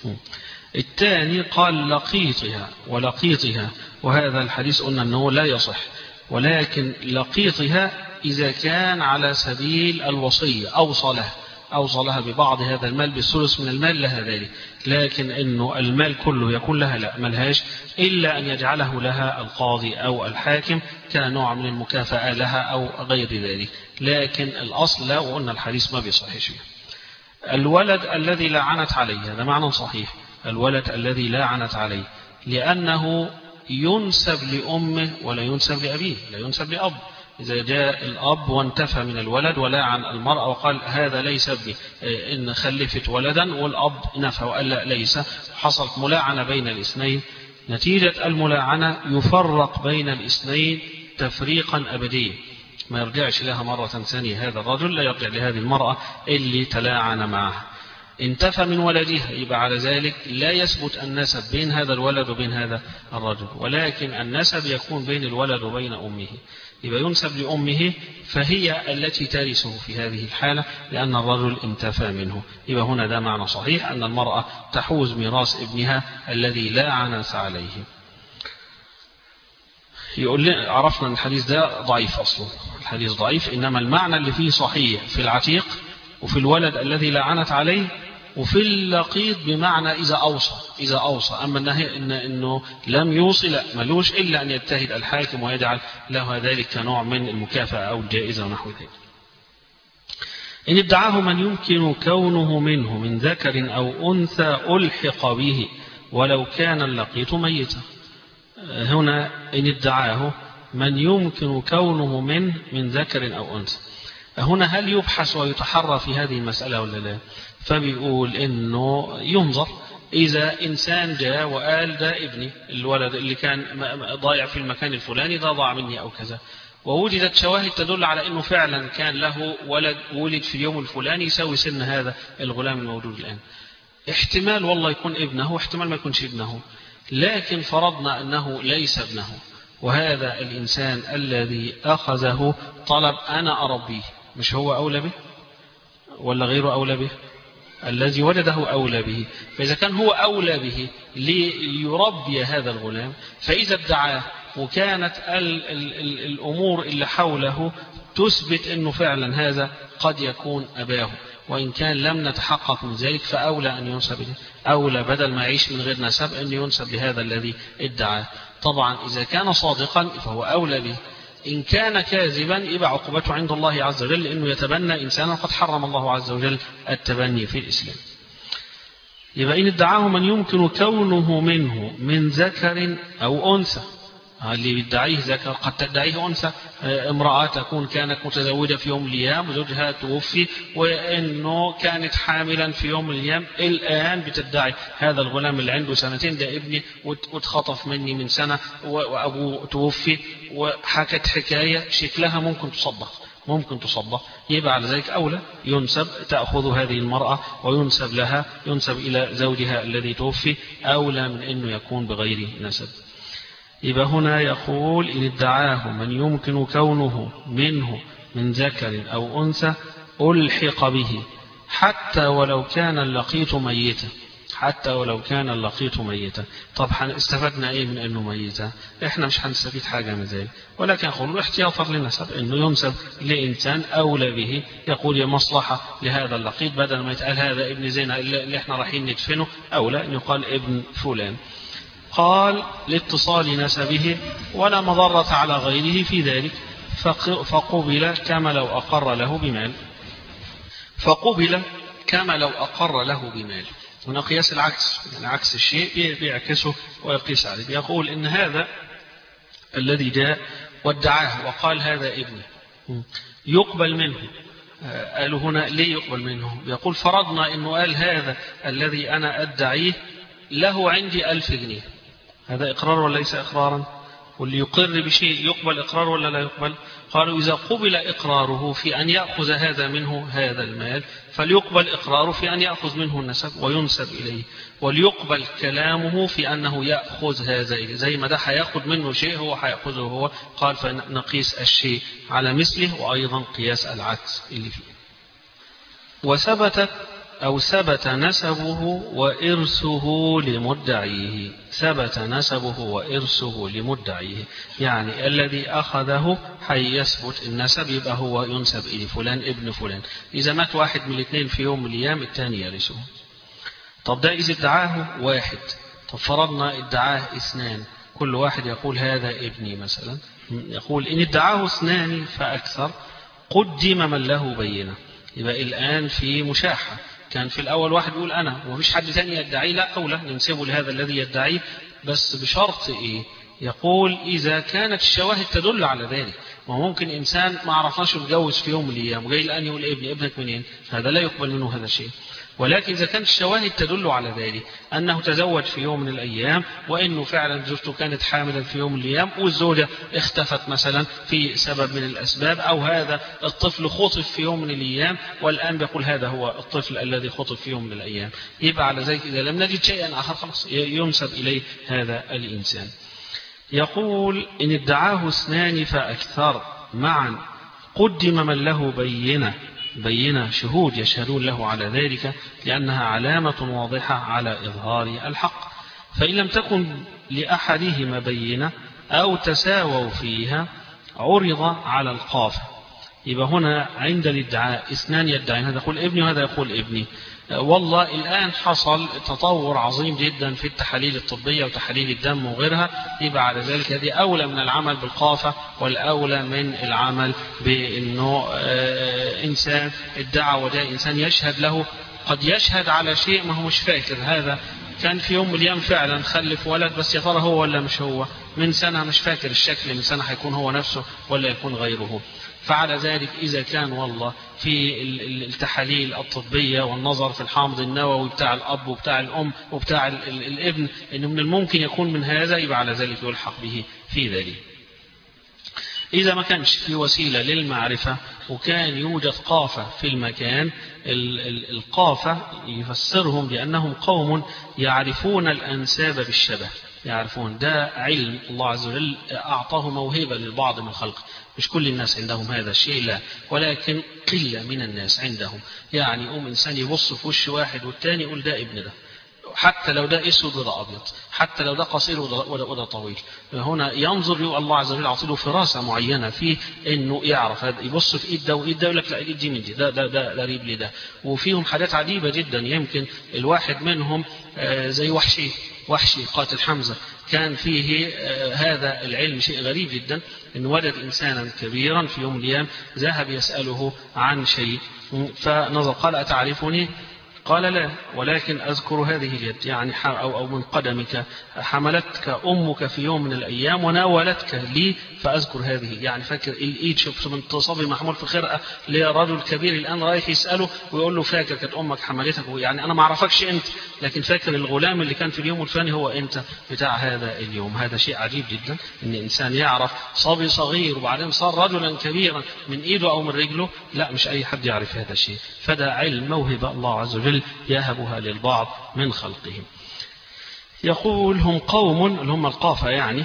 الثاني قال لقيطها ولقيطها، وهذا الحديث قلنا أنه لا يصح، ولكن لقيطها إذا كان على سبيل الوصية أوصلها ببعض هذا المال، بالثلث من المال لها ذلك، لكن إنه المال كله يكون لها لا، ملهاش إلا أن يجعله لها القاضي أو الحاكم كنوع من المكافأة لها أو غير ذلك، لكن الأصل لا، وقلنا الحديث ما بيصحش. الولد الذي لا عنت عليه، هذا معنى صحيح، الولد الذي لا عنت عليه، لأنه ينسب لأمه ولا ينسب لأبيه، لا ينسب لأب. إذا جاء الأب وانتفى من الولد ولا عن المرأة وقال هذا ليس ابني، إن خلفت ولدا والأب نفى وقال لا ليس، حصلت ملاعنة بين الاثنين، نتيجة الملاعنة يفرق بين الاثنين تفريقا أبديا، ما يرجعش لها مرة ثانية، هذا الرجل لا يرجع لهذه المرأة اللي تلاعن معها. انتفى من ولدها، يبقى على ذلك لا يثبت النسب بين هذا الولد وبين هذا الرجل، ولكن النسب يكون بين الولد وبين أمه، يبقى ينسب لأمه فهي التي ترثه في هذه الحالة لأن الرجل انتفى منه. يبقى هنا ده معنى صحيح أن المرأة تحوز ميراث ابنها الذي لا عنت عليه. يقول لي عرفنا أن الحديث ده ضعيف أصلا، الحديث ضعيف، إنما المعنى اللي فيه صحيح في العتيق وفي الولد الذي لا عنت عليه وفي اللقيط بمعنى إذا أوصى، أما إنه لم يوصي لا، ملوش إلا أن يجتهد الحاكم ويجعل له ذلك كنوع من المكافأة أو الجائزة ونحو ذلك. إن ادعاه من يمكن كونه منه من ذكر أو أنثى ألحق به ولو كان اللقيط ميتا. هنا إن ادعاه من يمكن كونه من ذكر أو أنثى. هنا هل يبحث ويتحرى في هذه المسألة ولا لا؟ فبيقول إنه ينظر. إذا إنسان جاء وقال ده ابني الولد اللي كان ضايع في المكان الفلاني ده ضاع مني أو كذا، ووجدت شواهد تدل على أنه فعلا كان له ولد ولد في اليوم الفلاني يساوي سن هذا الغلام الموجود الآن، احتمال والله يكون ابنه واحتمال ما يكونش ابنه، لكن فرضنا أنه ليس ابنه، وهذا الإنسان الذي أخذه طلب أنا أربيه، مش هو أولى به ولا غيره أولى به؟ الذي ولده أولى به. فإذا كان هو أولى به ليربي هذا الغلام، فإذا ادعاه وكانت الأمور اللي حوله تثبت أنه فعلا هذا قد يكون أباه، وإن كان لم نتحقق من ذلك فأولى أن ينسب له، أولى بدل ما يعيش من غير نسب أن ينسب لهذا الذي ادعاه. طبعا إذا كان صادقا فهو أولى به، إن كان كاذبا يبقى عقوبته عند الله عز وجل، لأنه يتبنى إنسانا قد حرم الله عز وجل التبني في الإسلام. يبقى إن ادعاه من يمكن كونه منه من ذكر أو أنثى، اللي يدعيه ذكر قد تدعيه أنثى، امرأة تكون كانت متزوجة في يوم من الأيام وزوجها توفي، وإنه كانت حاملا في يوم من الأيام، الآن بتدعي هذا الغلام اللي عنده سنتين ده ابني واتخطف مني من سنة وأبوه توفي، وحكت حكاية شكلها ممكن تصدق، يبقى على ذلك أولى ينسب، تأخذ هذه المرأة وينسب لها، ينسب إلى زوجها الذي توفي، أولى من أنه يكون بغير نسب. يبقى هنا يقول إن ادعاه من يمكن كونه منه من ذكر أو أنثى ألحق به حتى ولو كان اللقيط ميتا. طب استفدنا إيه من أنه ميتا؟ إحنا مش هنستفيد حاجة من ذلك، ولكن يقول احتياطا للنسب أنه ينسب لإنسان أولى به، يقول يا مصلحة لهذا اللقيط، بدل ما يتقال هذا ابن زينة اللي إحنا رايحين ندفنه، أولى أن يقال ابن فلان. قال لاتصال نسبه ولا مضرة على غيره في ذلك، فقبل كما لو أقر له بمال. هنا قياس العكس، يعني عكس الشيء بيعكسه ويقيس عليه. بيقول إن هذا الذي جاء وادعاه وقال هذا ابني يقبل منه. قالوا هنا ليه يقبل منه؟ بيقول فرضنا إنه قال هذا الذي أنا أدعيه له عندي 1000 جنيه، هذا إقرار ولا ليس إقرارا؟ واللي يقر بشيء يقبل إقرار ولا لا يقبل؟ قالوا إذا قبل إقراره في أن يأخذ هذا منه هذا المال، فليقبل إقراره في أن يأخذ منه النسب وينسب إليه، وليقبل كلامه في أنه يأخذ هذا زي ما ده هيأخذ منه شيء هو هيأخذه هو. قال فنقيس الشيء على مثله، وأيضا قياس العكس اللي فيه. ثبت نسبه وإرثه لمدعيه، يعني الذي أخذه يثبت النسب، يبقى هو ينسب إلى فلان ابن فلان. إذا مات واحد من الاثنين في يوم من الأيام الثاني يرثه. طب ده إذا ادعاه واحد، طب فرضنا ادعاه 2، كل واحد يقول هذا ابني مثلا، يقول إن ادعاه 2 فأكثر قدم من له بينة. يبقى الآن في مشاحة، كان في الأول واحد يقول أنا ومفيش حد ثاني يدعي، لا أولى ننسبه لهذا الذي يدعيه، بس بشرط إيه؟ يقول إذا كانت الشواهد تدل على ذلك. وممكن إنسان ما عرفناش يتجوز في يوم من الأيام وجاي الآن يقول ابنك منين، هذا لا يقبل منه هذا الشيء. ولكن إذا كانت الشواهد تدل على ذلك، أنه تزوج في يوم من الأيام، وأنه فعلا زوجته كانت حاملا في يوم من الأيام، والزوجة اختفت مثلا في سبب من الأسباب، أو هذا الطفل خطف في يوم من الأيام والآن بيقول هذا هو الطفل الذي خطف في يوم من الأيام، يبقى على ذلك إذا لم نجد شيئا آخر خلاص ينسب إليه هذا الإنسان. يقول إن ادعاه 2 فأكثر معا قدم من له بينة شهود يشهدون له على ذلك، لأنها علامة واضحة على إظهار الحق. فإن لم تكن لأحدهما بينة أو تساووا فيها عرض على القافة. يبقى هنا عند الادعاء 2 يدعين، هذا يقول ابني وهذا يقول ابني. والله الآن حصل تطور عظيم جدا في التحاليل الطبية وتحاليل الدم وغيرها، يبقى على ذلك هذه أولى من العمل بالقافة، والأولى من العمل بأنه إنسان ادعى وده إنسان يشهد له، قد يشهد على شيء ما هو مش فاكر، هذا كان في يوم من الأيام فعلا خلف ولد، بس يا ترى هو ولا مش هو، من سنة مش فاكر الشكل، من سنة هيكون هو نفسه ولا يكون غيره. فعلى ذلك إذا كان والله في التحاليل الطبية والنظر في الحامض النووي بتاع الأب وبتاع الأم وبتاع الابن إنه من الممكن يكون من هذا، يبقى على ذلك يلحق به في ذلك. إذا ما كانش في وسيلة للمعرفة وكان يوجد قافة في المكان، القافة يفسرهم بأنهم قوم يعرفون الأنساب بالشبه، يعرفون ده علم الله عز وجل أعطاه موهبة للبعض من خلقه، مش كل الناس عندهم هذا الشيء لا، ولكن قلة من الناس عندهم. يعني إنسان يبص في وش واحد والتاني يقول ده ابن ده، حتى لو ده اسود وده ابيض، حتى لو ده قصير وده طويل. هنا ينظر الله عز وجل عطيله فراسه معينه في انه يعرف هذا، يبص في ايد ده وايد ده يقول لك لا ايد دي من دي، ده قريب لي ده. وفيهم حاجات عجيبه جدا، يمكن الواحد منهم زي وحشي قاتل حمزه، كان فيه هذا العلم شيء غريب جدا، ان وجد انسانا كبيرا في يوم من الايام ذهب يساله عن شيء، فنظر قال اتعرفني؟ قال لا، ولكن أذكر هذه اليد، يعني أو من قدمك حملتك أمك في يوم من الأيام وناولتك لي فأذكر هذه، يعني فاكر الإيد، شوف من تصابي محمول في خرقة لرجل كبير الآن رايح يسأله ويقول له فاكر كانت أمك حملتك، يعني أنا ما أعرفكش أنت، لكن فاكر الغلام اللي كان في اليوم الفلاني هو أنت بتاع هذا اليوم. هذا شيء عجيب جدا، إن إنسان يعرف صبي صغير وبعدين صار رجلا كبيرا من إيده أو من رجله، لا مش أي حد يعرف هذا الشيء. فده علم موهبة الله عز وجل يهبها للبعض من خلقهم. يقول هم قوم اللي هم القافة، يعني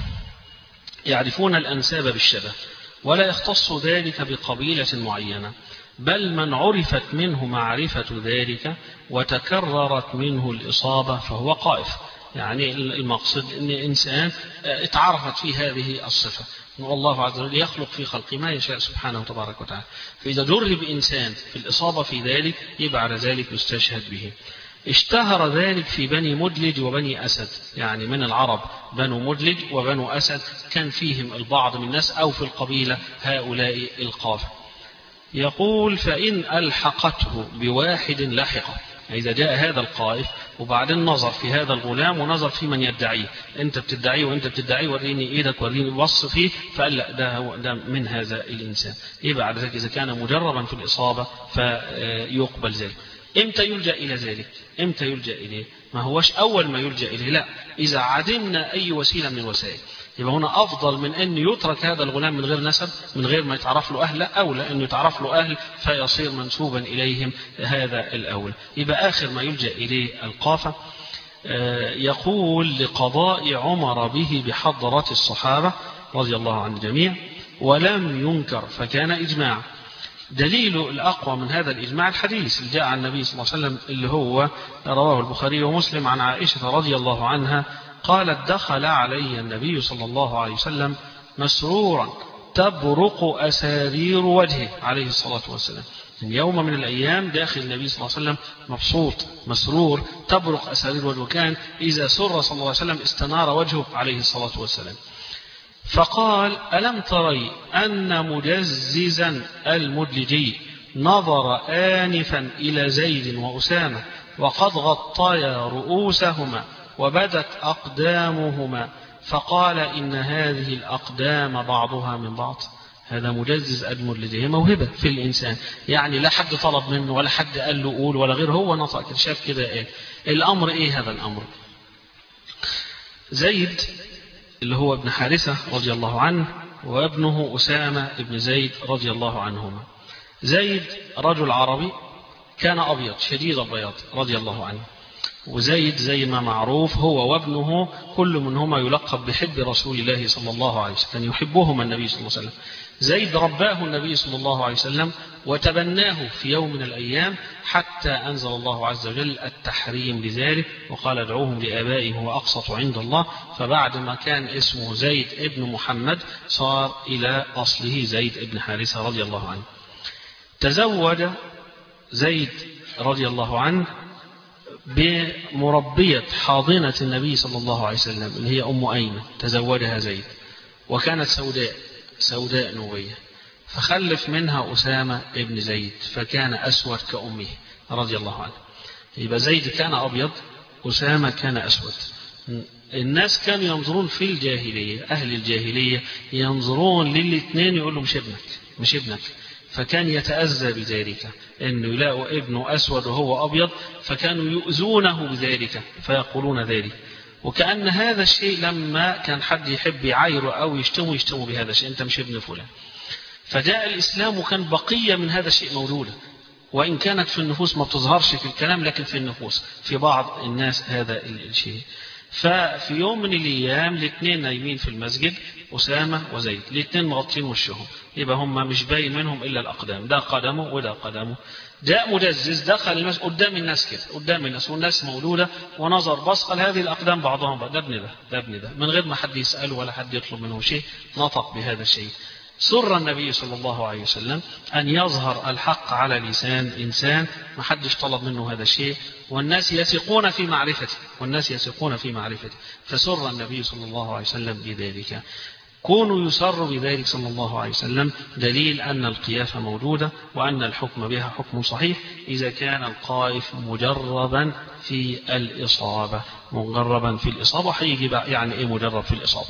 يعرفون الأنساب بالشبه، ولا يختص ذلك بقبيلة معينة، بل من عرفت منه معرفة ذلك وتكررت منه الإصابة فهو قائف. يعني المقصد أن إنسان اتعرفت فيه هذه الصفة، والله عز وجل يخلق في خلقه ما يشاء سبحانه وتبارك وتعالى، فإذا جرب إنسان في الإصابة في ذلك يبقى على ذلك يستشهد به. اشتهر ذلك في بني مدلج وبني أسد، يعني من العرب بنو مدلج وبنو أسد كان فيهم البعض من الناس، أو في القبيلة هؤلاء القافة. يقول فإن ألحقته بواحد لحقه، إذا جاء هذا القائف وبعدين نظر في هذا الغلام ونظر في من يدعيه، أنت بتدعيه وأنت بتدعيه، وريني إيدك وريني وصف فيه، فقال لا ده من هذا الإنسان، يبقى على ذلك إذا كان مجربا في الإصابة فيقبل ذلك. إمتى يلجأ إلى ذلك؟ إمتى يلجأ إليه؟ ما هوش أول ما يلجأ إليه، لا، إذا عدمنا أي وسيلة من الوسائل، يبقى هنا أفضل من أن يترك هذا الغلام من غير نسب، من غير ما يتعرف له أهل، أولى أن يتعرف له أهل فيصير منسوبا إليهم، هذا الأول. يبقى آخر ما يلجأ إليه القافة. يقول لقضاء عمر به بحضرة الصحابة رضي الله عن الجميع ولم ينكر فكان إجماع. دليل الأقوى من هذا الإجماع الحديث اللي جاء عن النبي صلى الله عليه وسلم، اللي هو رواه البخاري ومسلم عن عائشة رضي الله عنها قالت دخل علي النبي صلى الله عليه وسلم مسرورا تبرق أسارير وجهه عليه الصلاة والسلام. من يوم من الأيام داخل النبي صلى الله عليه وسلم مبسوط مسرور تبرق أسارير وجهه، كان إذا سر صلى الله عليه وسلم استنار وجهه عليه الصلاة والسلام. فقال ألم تري أن مجززا المدلجي نظر آنفا إلى زيد وأسامة وقد غطيا رؤوسهما وبدت أقدامهما، فقال إن هذه الأقدام بعضها من بعض. هذا مجزز المدلجي، هي موهبة في الإنسان، يعني لا حد طلب منه ولا حد قال له قول ولا غير، هو نطق شاف كده. إيه الأمر؟ إيه هذا الأمر؟ زيد اللي هو ابن حارثة رضي الله عنه وابنه أسامة ابن زيد رضي الله عنهما. زيد رجل عربي كان أبيض شديد البياض رضي الله عنه، وزيد زي ما معروف هو وابنه كل منهما يلقب بحب رسول الله صلى الله عليه وسلم، كان يحبهما النبي صلى الله عليه وسلم. زيد رباه النبي صلى الله عليه وسلم وتبناه في يوم من الأيام حتى أنزل الله عز وجل التحريم لذلك، وقال ادعوهم لآبائهم هو أقسط عند الله. فبعد ما كان اسمه زيد ابن محمد صار إلى أصله زيد ابن حارثة رضي الله عنه. تزوج زيد رضي الله عنه بمربية حاضنة النبي صلى الله عليه وسلم اللي هي أم أيمن، تزوجها زيد وكانت سوداء نوبية، فخلف منها أسامة ابن زيد فكان أسود كأمه رضي الله عنه. يبقى زيد كان أبيض أسامة كان أسود. الناس كانوا ينظرون في الجاهلية، أهل الجاهلية ينظرون للاثنين يقولوا مش ابنك، فكان يتأذى بذلك أنه يلاقوا ابنه أسود وهو أبيض، فكانوا يؤذونه بذلك فيقولون ذلك. وكأن هذا الشيء لما كان حد يحب يعايره أو يشتموا بهذا الشيء، أنت مش ابن فلان. فجاء الإسلام وكان بقية من هذا الشيء موجودة، وإن كانت في النفوس ما بتظهرش في الكلام، لكن في النفوس في بعض الناس هذا الشيء. ففي يوم من الأيام الاثنين نايمين في المسجد، أسامة وزيد، الاثنين مغطين وشهم، يبقى هم مش باين منهم إلا الأقدام، ده قدمه وده قدمه. جاء مدزز دخل المسجد قدام الناس كده، قدام الناس والناس مولودة، ونظر بص هذه الأقدام بعضهم بعض، ده ابن ده من غير ما حد يسأله ولا حد يطلب منه شيء، نطق بهذا الشيء. سر النبي صلى الله عليه وسلم أن يظهر الحق على لسان إنسان ما حدش طلب منه هذا الشيء، والناس يثقون في معرفته، فسر النبي صلى الله عليه وسلم بذلك. كونوا يسر بذلك صلى الله عليه وسلم دليل أن القيافة موجودة، وأن الحكم بها حكم صحيح إذا كان القائف مجربا في الإصابة. هيجي بقى يعني إيه مجرب في الإصابة؟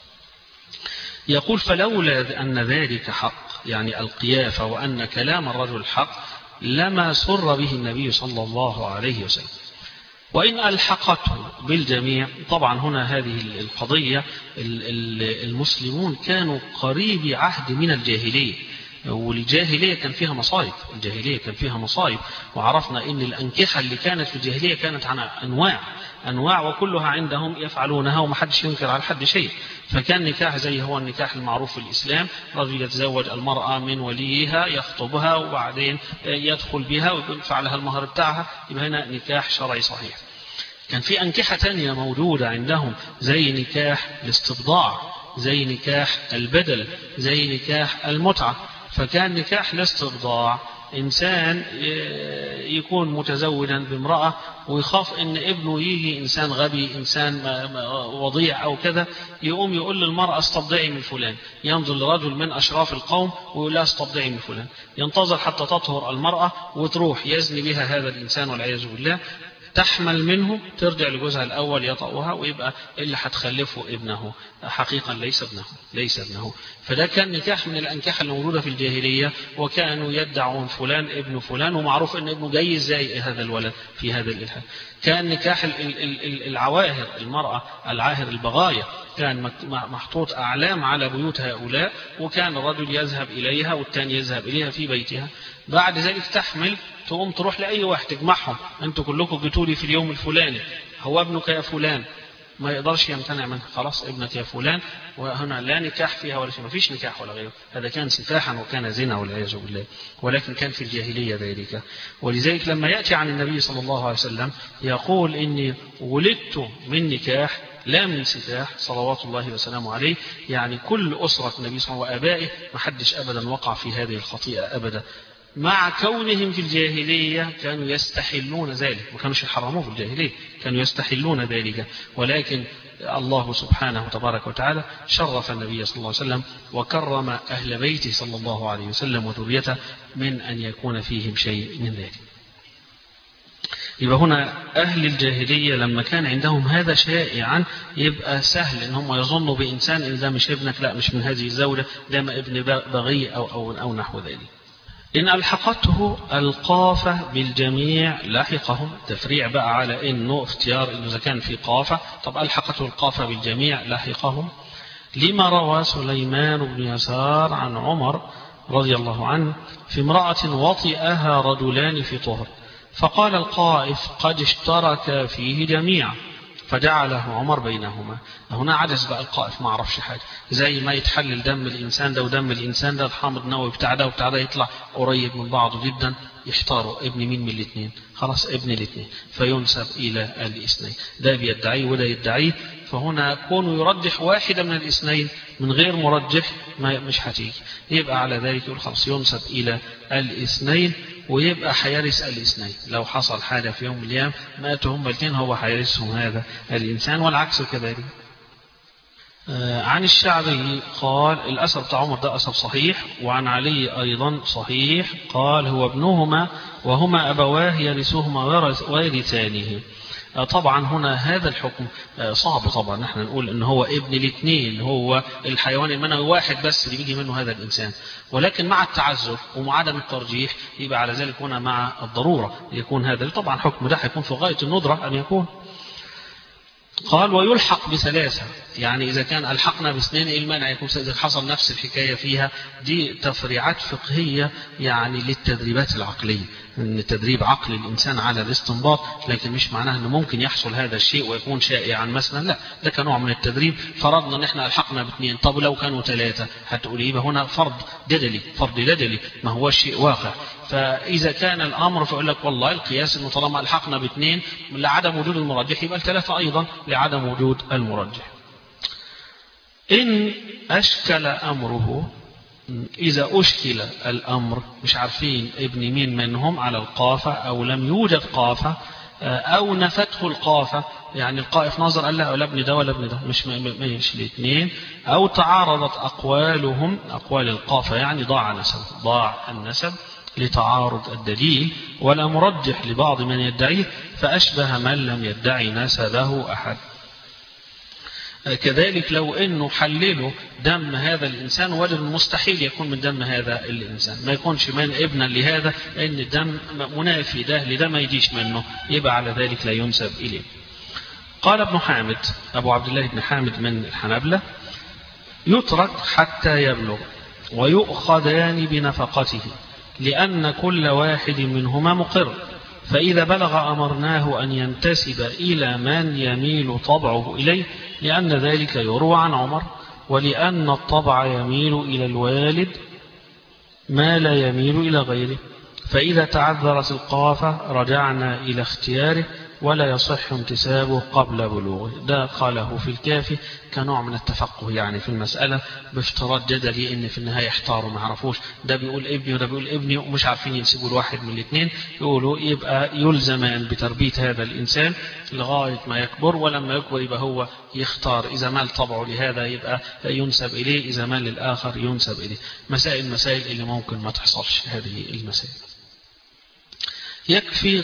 يقول فلولا أن ذلك حق، يعني القيافة وأن كلام الرجل حق، لما سر به النبي صلى الله عليه وسلم. وإن ألحقته بالجميع، طبعا هنا هذه القضية المسلمون كانوا قريب عهد من الجاهلية، والجاهلية كان فيها مصائب، وعرفنا أن الأنكحة اللي كانت في الجاهلية كانت عن أنواع وكلها عندهم يفعلونها ومحدش ينكر على حد شيء. فكان نكاح زي هو النكاح المعروف في الإسلام، رجل يتزوج المرأة من وليها، يخطبها وبعدين يدخل بها ويدفع لها المهر بتاعها، يبقى هنا نكاح شرعي صحيح. كان في أنكحة تانية موجودة عندهم زي نكاح الاستبضاع، زي نكاح البدل، زي نكاح المتعة. فكان نكاح الاستبضاع إنسان يكون متزوجا بامرأة ويخاف إن ابنه يجي إنسان غبي، إنسان وضيع أو كذا، يقوم يقول للمرأة استبضعي من فلان، ينظر لرجل من أشراف القوم ويقول لها استبضعي من فلان، ينتظر حتى تطهر المرأة وتروح يزني بها هذا الإنسان والعياذ بالله، تحمل منه، ترجع لجوزها الأول يطأها، ويبقى اللي هتخلفه ابنه، حقيقا ليس ابنه. فده كان نكاح من الأنكحة الموجودة في الجاهلية، وكانوا يدعون فلان ابن فلان، ومعروف أن ابنه جاي ازاي هذا الولد في هذا الإلحاد. كان نكاح العواهر، المرأة العاهر البغاية، كان محطوط أعلام على بيوت هؤلاء، وكان الرجل يذهب إليها والثاني يذهب إليها في بيتها، بعد ذلك تحمل تقوم تروح لأي واحد تجمعهم، أنتوا كلكم جيتوا لي في اليوم الفلاني، هو ابنك يا فلان، ما يقدرش يمتنع منه، خلاص ابنك يا فلان. وهنا لا نكاح فيها ولا شيء، ما فيش نكاح ولا غيره، هذا كان سفاحا وكان زنا والعياذ بالله، ولكن كان في الجاهلية ذلك. ولذلك لما يأتي عن النبي صلى الله عليه وسلم يقول إني ولدت من نكاح لا من سفاح صلوات الله وسلامه عليه، يعني كل أسرة النبي صلى الله عليه وسلم وآبائه ما حدش أبدا وقع في هذه الخطيئة أبدا، مع كونهم في الجاهلية كانوا يستحلون ذلك، ما كانوش يحرموه في الجاهلية، كانوا يستحلون ذلك. ولكن الله سبحانه وتبارك وتعالى شرف النبي صلى الله عليه وسلم وكرم أهل بيته صلى الله عليه وسلم وذريته من أن يكون فيهم شيء من ذلك. يبقى هنا أهل الجاهلية لما كان عندهم هذا شائعا، يبقى سهل إن هم يظنوا بإنسان إن ده مش ابنك، لا مش من هذه الزوجة، ده ما ابن بغي أو نحو ذلك. إن ألحقته القافة بالجميع لاحقهم، تفريع بقى على إنه اختيار إنه إذا كان في قافة، طب ألحقته القافة بالجميع لاحقهم، لما روى سليمان بن يسار عن عمر رضي الله عنه في امرأة وطئها رجلان في طهر، فقال القائف قد اشترك فيه جميعا، فجعله عمر بينهما. هنا عجز بقى القائف، ما عرفش حاجة، زي ما يتحلل دم الإنسان ده ودم الإنسان ده، الحامض النووي بتاع ده وبتاع ده يطلع قريب من بعضه جدا، يحتاروا ابن مين من الاثنين، خلاص ابن الاثنين، فينسب إلى الاثنين، ده بيدعيه وده يدعيه. فهنا كونه يرجح واحدة من الاثنين من غير مرجح مش هتيجي، يبقى على ذلك يقول خلاص ينسب إلى الاثنين، ويبقى حيرث الاثنين، لو حصل حاجة في يوم من الأيام ماتوا هم الاثنين هو حيرثهم هذا الإنسان، والعكس كذلك. عن الشعبي قال الأثر بتاع عمر ده أثر صحيح، وعن علي أيضا صحيح، قال هو ابنهما وهما أبواه يرثهما ويرثانه. طبعا هنا هذا الحكم صعب طبعا نحن نقول ان هو ابن الاثنين، هو الحيوان المنوي واحد بس اللي بيجي منه هذا الانسان، ولكن مع التعذر ومع عدم الترجيح يبقى على ذلك هنا مع الضرورة يكون هذا طبعا حكم ده هيكون في غاية الندرة ان يكون. قال ويلحق بثلاثة، يعني إذا كان ألحقنا باثنين إيه المانع يكون إذا حصل نفس الحكاية فيها. دي تفريعات فقهية يعني للتدريبات العقلية، ان تدريب عقل الإنسان على الاستنباط، لكن مش معناه أنه ممكن يحصل هذا الشيء ويكون شائعا مثلا، لا ده كنوع من التدريب. فرضنا أن احنا ألحقنا باثنين، طب لو كانوا ثلاثة هتقول يبقى هنا فرض دللي ما هو شيء واقع. فإذا كان الأمر فيقول لك والله القياس أنه طالما ألحقنا باثنين لعدم وجود المرجح يبقى الثلاثة أيضا لعدم وجود المرجح. إن أشكل أمره، إذا أشكل الأمر مش عارفين ابن مين منهم على القافة أو لم يوجد قافة أو نفته القافة، يعني القائف نظر قال لا ابن ده ولا ابن ده مش الاثنين، أو تعارضت أقوالهم أقوال القافة يعني ضاع النسب لتعارض الدليل ولا مرجح لبعض من يدعيه فأشبه من لم يدعي نسبه أحد. كذلك لو انه حللوا دم هذا الانسان وجد مستحيل يكون من دم هذا الانسان، ما يكونش من ابنا لهذا ان الدم منافي ده لده ما يجيش منه، يبقى على ذلك لا ينسب اليه. قال ابن حامد ابو عبد الله بن حامد من الحنابلة يترك حتى يبلغ ويؤخذان بنفقته لأن كل واحد منهما مقر، فإذا بلغ أمرناه أن ينتسب إلى من يميل طبعه إليه لأن ذلك يروى عن عمر، ولأن الطبع يميل إلى الوالد ما لا يميل إلى غيره، فإذا تعذرت القافة رجعنا إلى اختياره ولا يصح انتسابه قبل بلوغه. ده قاله في الكافي كنوع من التفقه يعني في المسألة، بافتراض جدلي ان في النهاية احتاروا ما عرفوش ده بيقول ابني وده بيقول ابني ومش عارفين ينسبوا الواحد من الاثنين، يقولوا يبقى يلزمان بتربية هذا الإنسان لغاية ما يكبر، ولما يكبر يبقى هو يختار إذا مال طبعه لهذا يبقى ينسب إليه، إذا مال للآخر ينسب إليه. مسائل اللي ممكن ما تحصلش هذه المسائل. يكفي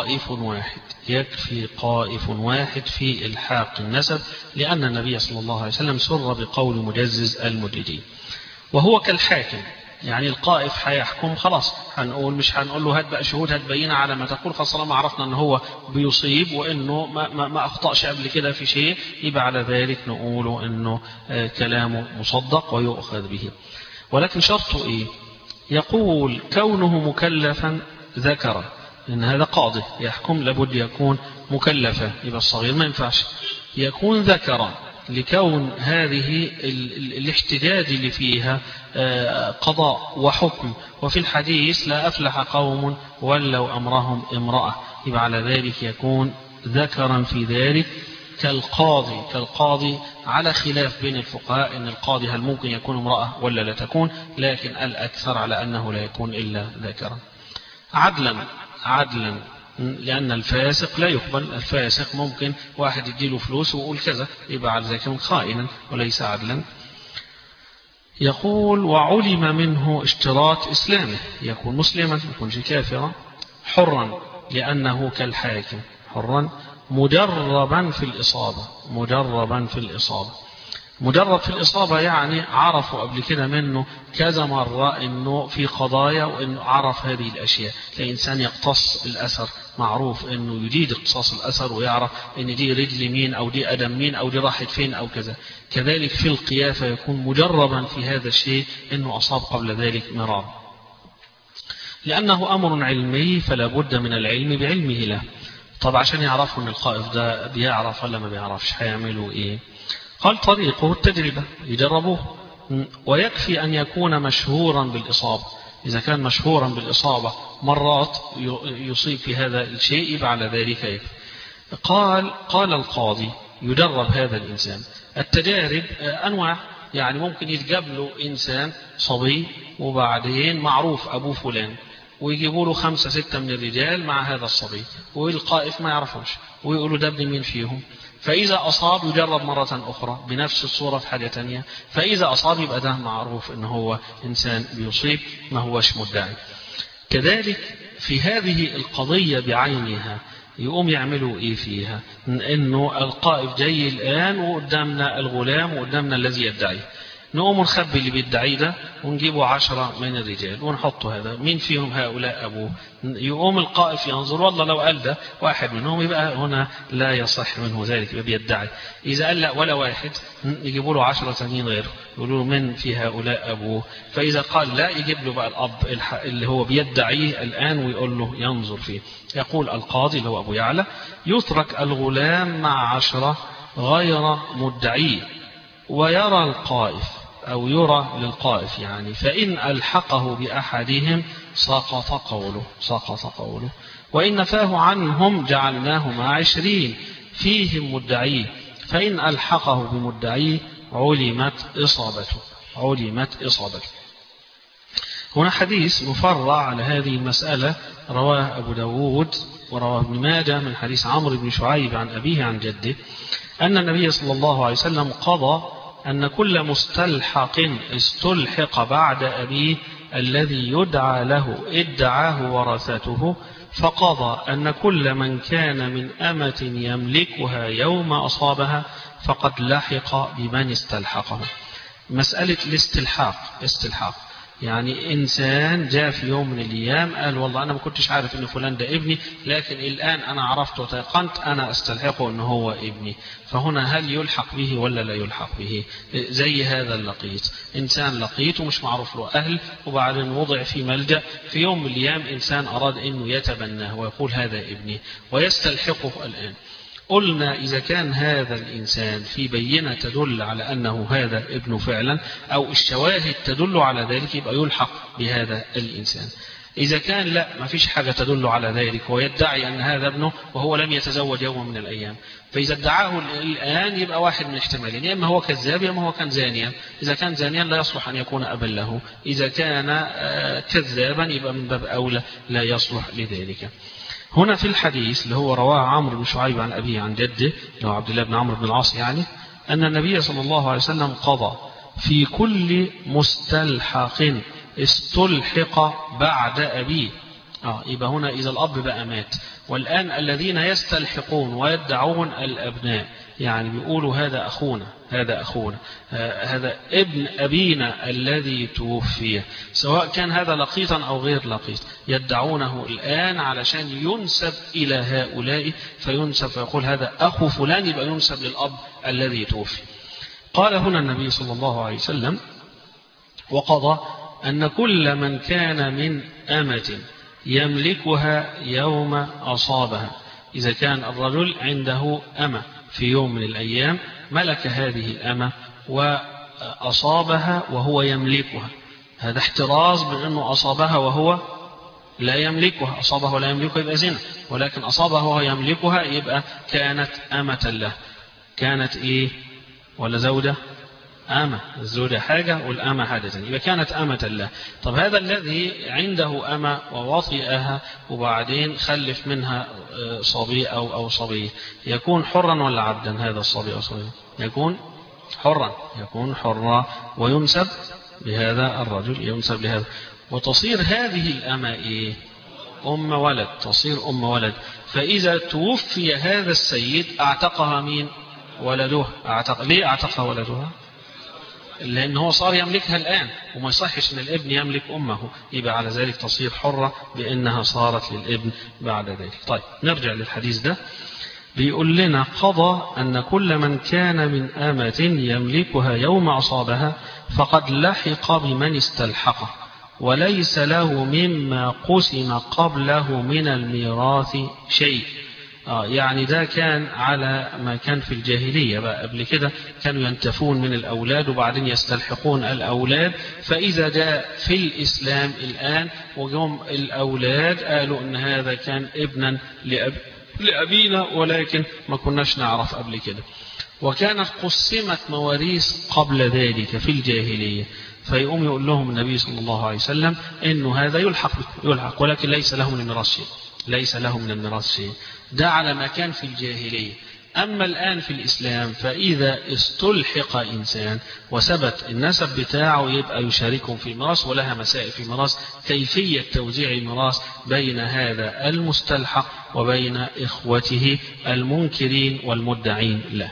قائف واحد في إلحاق النسب، لأن النبي صلى الله عليه وسلم سر بقول مجزز المدلجين، وهو كالحاكم، يعني القائف هيحكم خلاص مش هنقول له هات بقى شهود هات بينة على ما تقول، خاصة ما عرفنا أنه هو بيصيب وأنه ما أخطأش قبل كده في شيء، يبقى على ذلك نقول أنه كلامه مصدق ويؤخذ به. ولكن شرطه إيه؟ يقول كونه مكلفا ذكرا، إن هذا قاضي يحكم لابد يكون مكلفا، يبقى الصغير ما ينفعش يكون ذكرا لكون هذه الاحتجاج اللي فيها قضاء وحكم، وفي الحديث لا أفلح قوم ولوا أمرهم امرأة، يبقى على ذلك يكون ذكرا في ذلك كالقاضي على خلاف بين الفقهاء ان القاضي هل ممكن يكون امرأة ولا لا تكون، لكن الأكثر على أنه لا يكون إلا ذكرا. عدلا لأن الفاسق لا يقبل، الفاسق ممكن واحد يديله فلوس ويقول كذا يبقى على ذلك خائنا وليس عدلا. يقول وعلم منه اشتراط إسلامه، يكون مسلما ما يكونش كافرا، حرا لأنه كالحاكم حرا، مجربا في الإصابة يعني عرفوا قبل كده منه كذا مرة انه في قضايا وانه عرف هذه الاشياء، الانسان يقتص الاثر، معروف انه يجيد اقتصاص الاثر ويعرف ان دي رجل مين او دي قدم مين او دي راحت فين او كذا. كذلك في القيافة يكون مجربا في هذا الشيء انه اصاب قبل ذلك مرارا، لانه امر علمي فلا بد من العلم بعلمه له. طب عشان يعرفوا ان القائف ده بيعرف ولا ما بيعرفش هيعملوا ايه؟ قال طريقه التجربة يجربوه، ويكفي أن يكون مشهورا بالإصابة، إذا كان مشهورا بالإصابة مرات يصيب في هذا الشيء يبقى على ذلك يكفي. قال القاضي يجرب هذا الإنسان. التجارب أنواع، يعني ممكن يتجاب له إنسان صبي وبعدين معروف أبوه فلان ويجيبوا له 5 6 من الرجال مع هذا الصبي والقائف ما يعرفوش ويقولوا ده ابن مين فيهم، فإذا أصاب يجرب مرة أخرى بنفس الصورة في حاجة تانية، فإذا أصاب يبقى ده معروف إن هو إنسان بيصيب ما هوش مدعي. كذلك في هذه القضية بعينها يقوم يعملوا إيه فيها؟ إنه القائف جاي الآن وقدامنا الغلام وقدامنا الذي يدعيه، نقوم نخبي اللي بيدعيه ده ونجيبه 10 من الرجال ونحطه هذا مين فيهم هؤلاء أبوه. يقوم القائف ينظر، والله لو قال ده واحد منهم يبقى هنا لا يصح منه ذلك، يبقى بيدعي. إذا قال لا ولا واحد يجيبوا له 10 ثانيين غيره يقولوا له من في هؤلاء أبوه. فإذا قال لا يجيب له بقى الأب اللي هو بيدعيه الآن ويقول له ينظر فيه. يقول القاضي اللي هو أبو يعلى: يترك الغلام مع 10 غير مدعيه، ويرى القائف أو يرى للقائف يعني، فإن ألحقه بأحدهم سقط قوله، وإن نفاه عنهم جعلناه مع 20 فيهم مدعيه، فإن ألحقه بمدعيه علمت إصابته. هنا حديث مفرع على هذه المسألة رواه أبو داود ورواه ابن ماجه من حديث عمرو بن شعيب عن أبيه عن جده أن النبي صلى الله عليه وسلم قضى أن كل مستلحق استلحق بعد أبيه الذي يدعى له ادعاه ورثته، فقضى أن كل من كان من أمة يملكها يوم أصابها فقد لحق بمن استلحقه. مسألة الاستلحاق يعني إنسان جاء في يوم من الأيام قال والله أنا ما كنتش عارف إن فلان ده ابني، لكن الآن أنا عرفت وتيقنت أنا أستلحقه إن هو ابني، فهنا هل يلحق به ولا لا يلحق به؟ زي هذا اللقيط، إنسان لقيط ومش معروف له أهل وبعدين وضع في ملجأ، في يوم من الأيام إنسان أراد إنه يتبناه ويقول هذا ابني ويستلحقه الآن. قلنا إذا كان هذا الإنسان في بينة تدل على أنه هذا ابنه فعلا أو الشواهد تدل على ذلك يبقى يلحق بهذا الإنسان. إذا كان لا ما فيش حاجة تدل على ذلك ويدعي أن هذا ابنه وهو لم يتزوج يوم من الأيام، فإذا ادعاه الآن يبقى واحد من احتمالين، يا إما هو كذاب يا إما هو كان زانيا. إذا كان زانيا لا يصلح أن يكون أبا له، إذا كان كذابا يبقى من باب أولى لا يصلح لذلك. هنا في الحديث اللي هو رواه عمرو بن شعيب عن أبيه عن جده اللي هو عبد الله بن عمرو بن العاص يعني، أن النبي صلى الله عليه وسلم قضى في كل مستلحق استلحق بعد أبيه. يبقى هنا إذا الأب بقى مات والآن الذين يستلحقون ويدعون الأبناء يعني بيقولوا هذا أخونا هذا ابن أبينا الذي توفي، سواء كان هذا لقيطا أو غير لقيط، يدعونه الآن علشان ينسب إلى هؤلاء، فينسب فيقول هذا أخو فلان يبقى ينسب للأب الذي توفي. قال هنا النبي صلى الله عليه وسلم: وقضى أن كل من كان من أمة يملكها يوم أصابها، إذا كان الرجل عنده أمة في يوم من الأيام ملك هذه الأمة وأصابها وهو يملكها، هذا احتراز من أنه أصابها وهو لا يملكها، أصابها ولا يملكها يبقى زنا، ولكن أصابها وهو يملكها يبقى كانت أمة له. كانت إيه ولا زوجة؟ أمة، الزوجة حاجة والأمة حاجة ثانية، يبقى كانت أمة الله. طب هذا الذي عنده أمة ووطئها وبعدين خلف منها صبي أو صبي يكون حرا ولا عبدا؟ هذا الصبي أو صبي يكون حرا وينسب بهذا الرجل، ينسب لهذا، وتصير هذه الأمة إيه؟ أم ولد، تصير أم ولد. فإذا توفي هذا السيد أعتقها مين؟ ولده. ليه أعتقها ولدها؟ لأن هو صار يملكها الآن وما يصحش أن الابن يملك أمه، يبقى على ذلك تصير حرة بأنها صارت للابن بعد ذلك. طيب نرجع للحديث ده، بيقول لنا: قضى أن كل من كان من أمة يملكها يوم أصابها فقد لحق بمن استلحقه وليس له مما قسم قبله من الميراث شيء. يعني ده كان على ما كان في الجاهلية بقى، قبل كده كانوا ينتفون من الأولاد وبعدين يستلحقون الأولاد، فإذا جاء في الإسلام الآن وجم الأولاد قالوا إن هذا كان ابنا لأبينا ولكن ما كناش نعرف قبل كده، وكانت قسمت مواريث قبل ذلك في الجاهلية، فيقوم يقول لهم النبي صلى الله عليه وسلم إنه هذا يلحق ولكن ليس له من الميراث شيء، ده على ما كان في الجاهلية. أما الآن في الإسلام فإذا استلحق إنسان وثبت النسب بتاعه يبقى يشاركهم في الميراث، ولها مسائل في الميراث كيفية توزيع الميراث بين هذا المستلحق وبين إخوته المنكرين والمدعين له.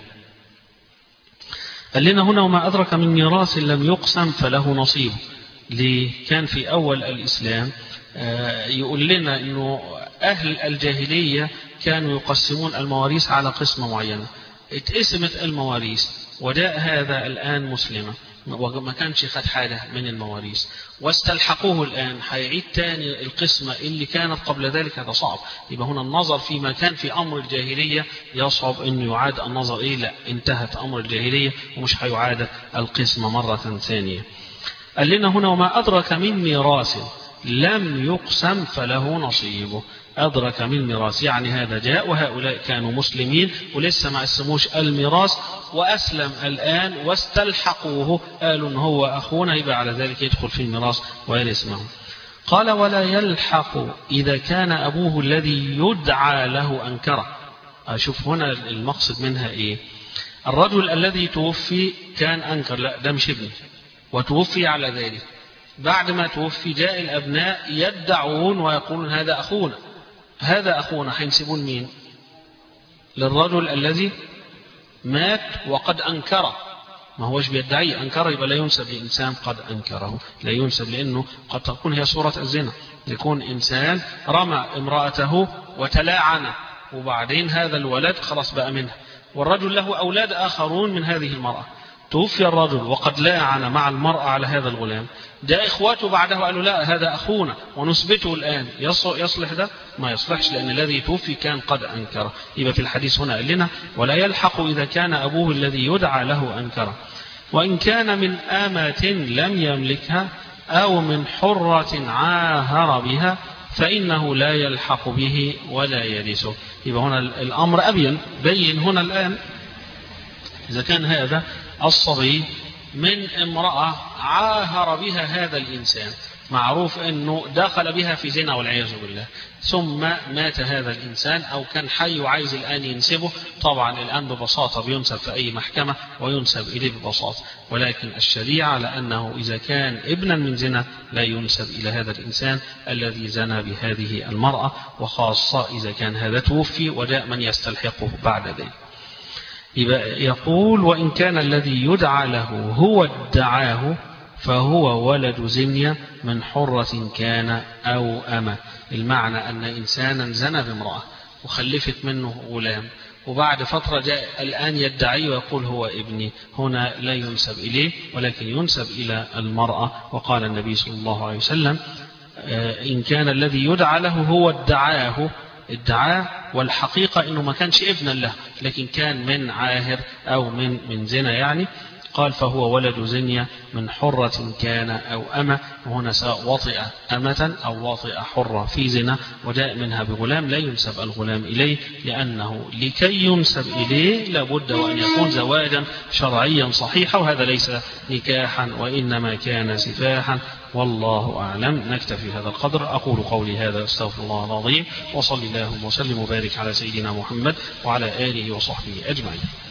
قال لنا هنا: وما أدرك من ميراث لم يقسم فله نصيب. ليه؟ كان في أول الإسلام يقول لنا أنه أهل الجاهلية كانوا يقسمون المواريث على قسمة معينة، اتقسمت المواريث وجاء هذا الآن مسلمة وما كانش خد حاجة من المواريث واستلحقوه، الآن هيعيد تاني القسمة اللي كانت قبل ذلك. هذا صعب. يبقى هنا النظر فيما كان في أمر الجاهلية يصعب أن يعاد النظر لا انتهت أمر الجاهلية ومش هيعاد القسمة مرة ثانية. قال لنا هنا: وما أدرك من ميراث لم يقسم فله نصيبه. أدرك من ميراث يعني هذا جاء وهؤلاء كانوا مسلمين ولسه ما قسموش الميراث وأسلم الآن واستلحقوه، قالوا إن هو أخونا، يبقى على ذلك يدخل في الميراث ويرث معه. قال: ولا يلحق إذا كان أبوه الذي يدعى له أنكره. أشوف هنا المقصد منها إيه؟ الرجل الذي توفي كان أنكر لا ده مش ابني وتوفي على ذلك، بعد ما توفي جاء الأبناء يدعون ويقولون هذا أخونا، هذا أخونا. هينسبون مين؟ للرجل الذي مات وقد أنكره، ما هوش بيدعي أنكره، يبقى لا ينسب لإنسان قد أنكره، لا ينسب، لأنه قد تكون هي صورة الزنا، يكون إنسان رمى امرأته وتلاعن وبعدين هذا الولد خلاص بقى منها، والرجل له أولاد آخرون من هذه المرأة، توفي الرجل وقد لاعن مع المرأة على هذا الغلام، جاء إخواته بعده قالوا لا هذا أخونا ونثبته الآن، يصلح ده؟ ما يصلحش، لأن الذي توفي كان قد أنكره. يبقى في الحديث هنا قال لنا: ولا يلحق إذا كان أبوه الذي يدعى له أنكره، وإن كان من آمة لم يملكها أو من حرة عاهر بها فإنه لا يلحق به ولا يرثه. يبقى هنا الأمر أبين بين هنا الآن إذا كان هذا الصبي من امرأة عاهر بها هذا الإنسان، معروف أنه دخل بها في زنا والعياذ بالله، ثم مات هذا الإنسان أو كان حي وعايز الآن ينسبه، طبعا الآن ببساطة بينسب في أي محكمة وينسب إليه ببساطة، ولكن الشريعة لأنه إذا كان ابنا من زنا لا ينسب إلى هذا الإنسان الذي زنى بهذه المرأة، وخاصة إذا كان هذا توفي وجاء من يستلحقه بعد ذلك. يقول: وإن كان الذي يدعى له هو ادعاه فهو ولد زنية من حرة كان أو أمة. المعنى أن إنسانا زنى بامرأة وخلفت منه غلام وبعد فترة جاء الآن يدعي ويقول هو ابني، هنا لا ينسب إليه ولكن ينسب إلى المرأة. وقال النبي صلى الله عليه وسلم: إن كان الذي يدعى له هو ادعاه والحقيقة إنه ما كانش ابنا له لكن كان من عاهر أو من زنا يعني، قال فهو ولد زنية من حرة كان أو أمة، وهنا سواء وطئ أمة أو وطئ حرة في زنا وجاء منها بغلام لا ينسب الغلام إليه، لأنه لكي ينسب إليه لابد وأن يكون زواجا شرعيا صحيحا، وهذا ليس نكاحا وإنما كان سفاحا. والله أعلم. نكتفي هذا القدر. أقول قولي هذا استغفر الله العظيم، وصلى الله وسلم وبارك على سيدنا محمد وعلى آله وصحبه أجمعين.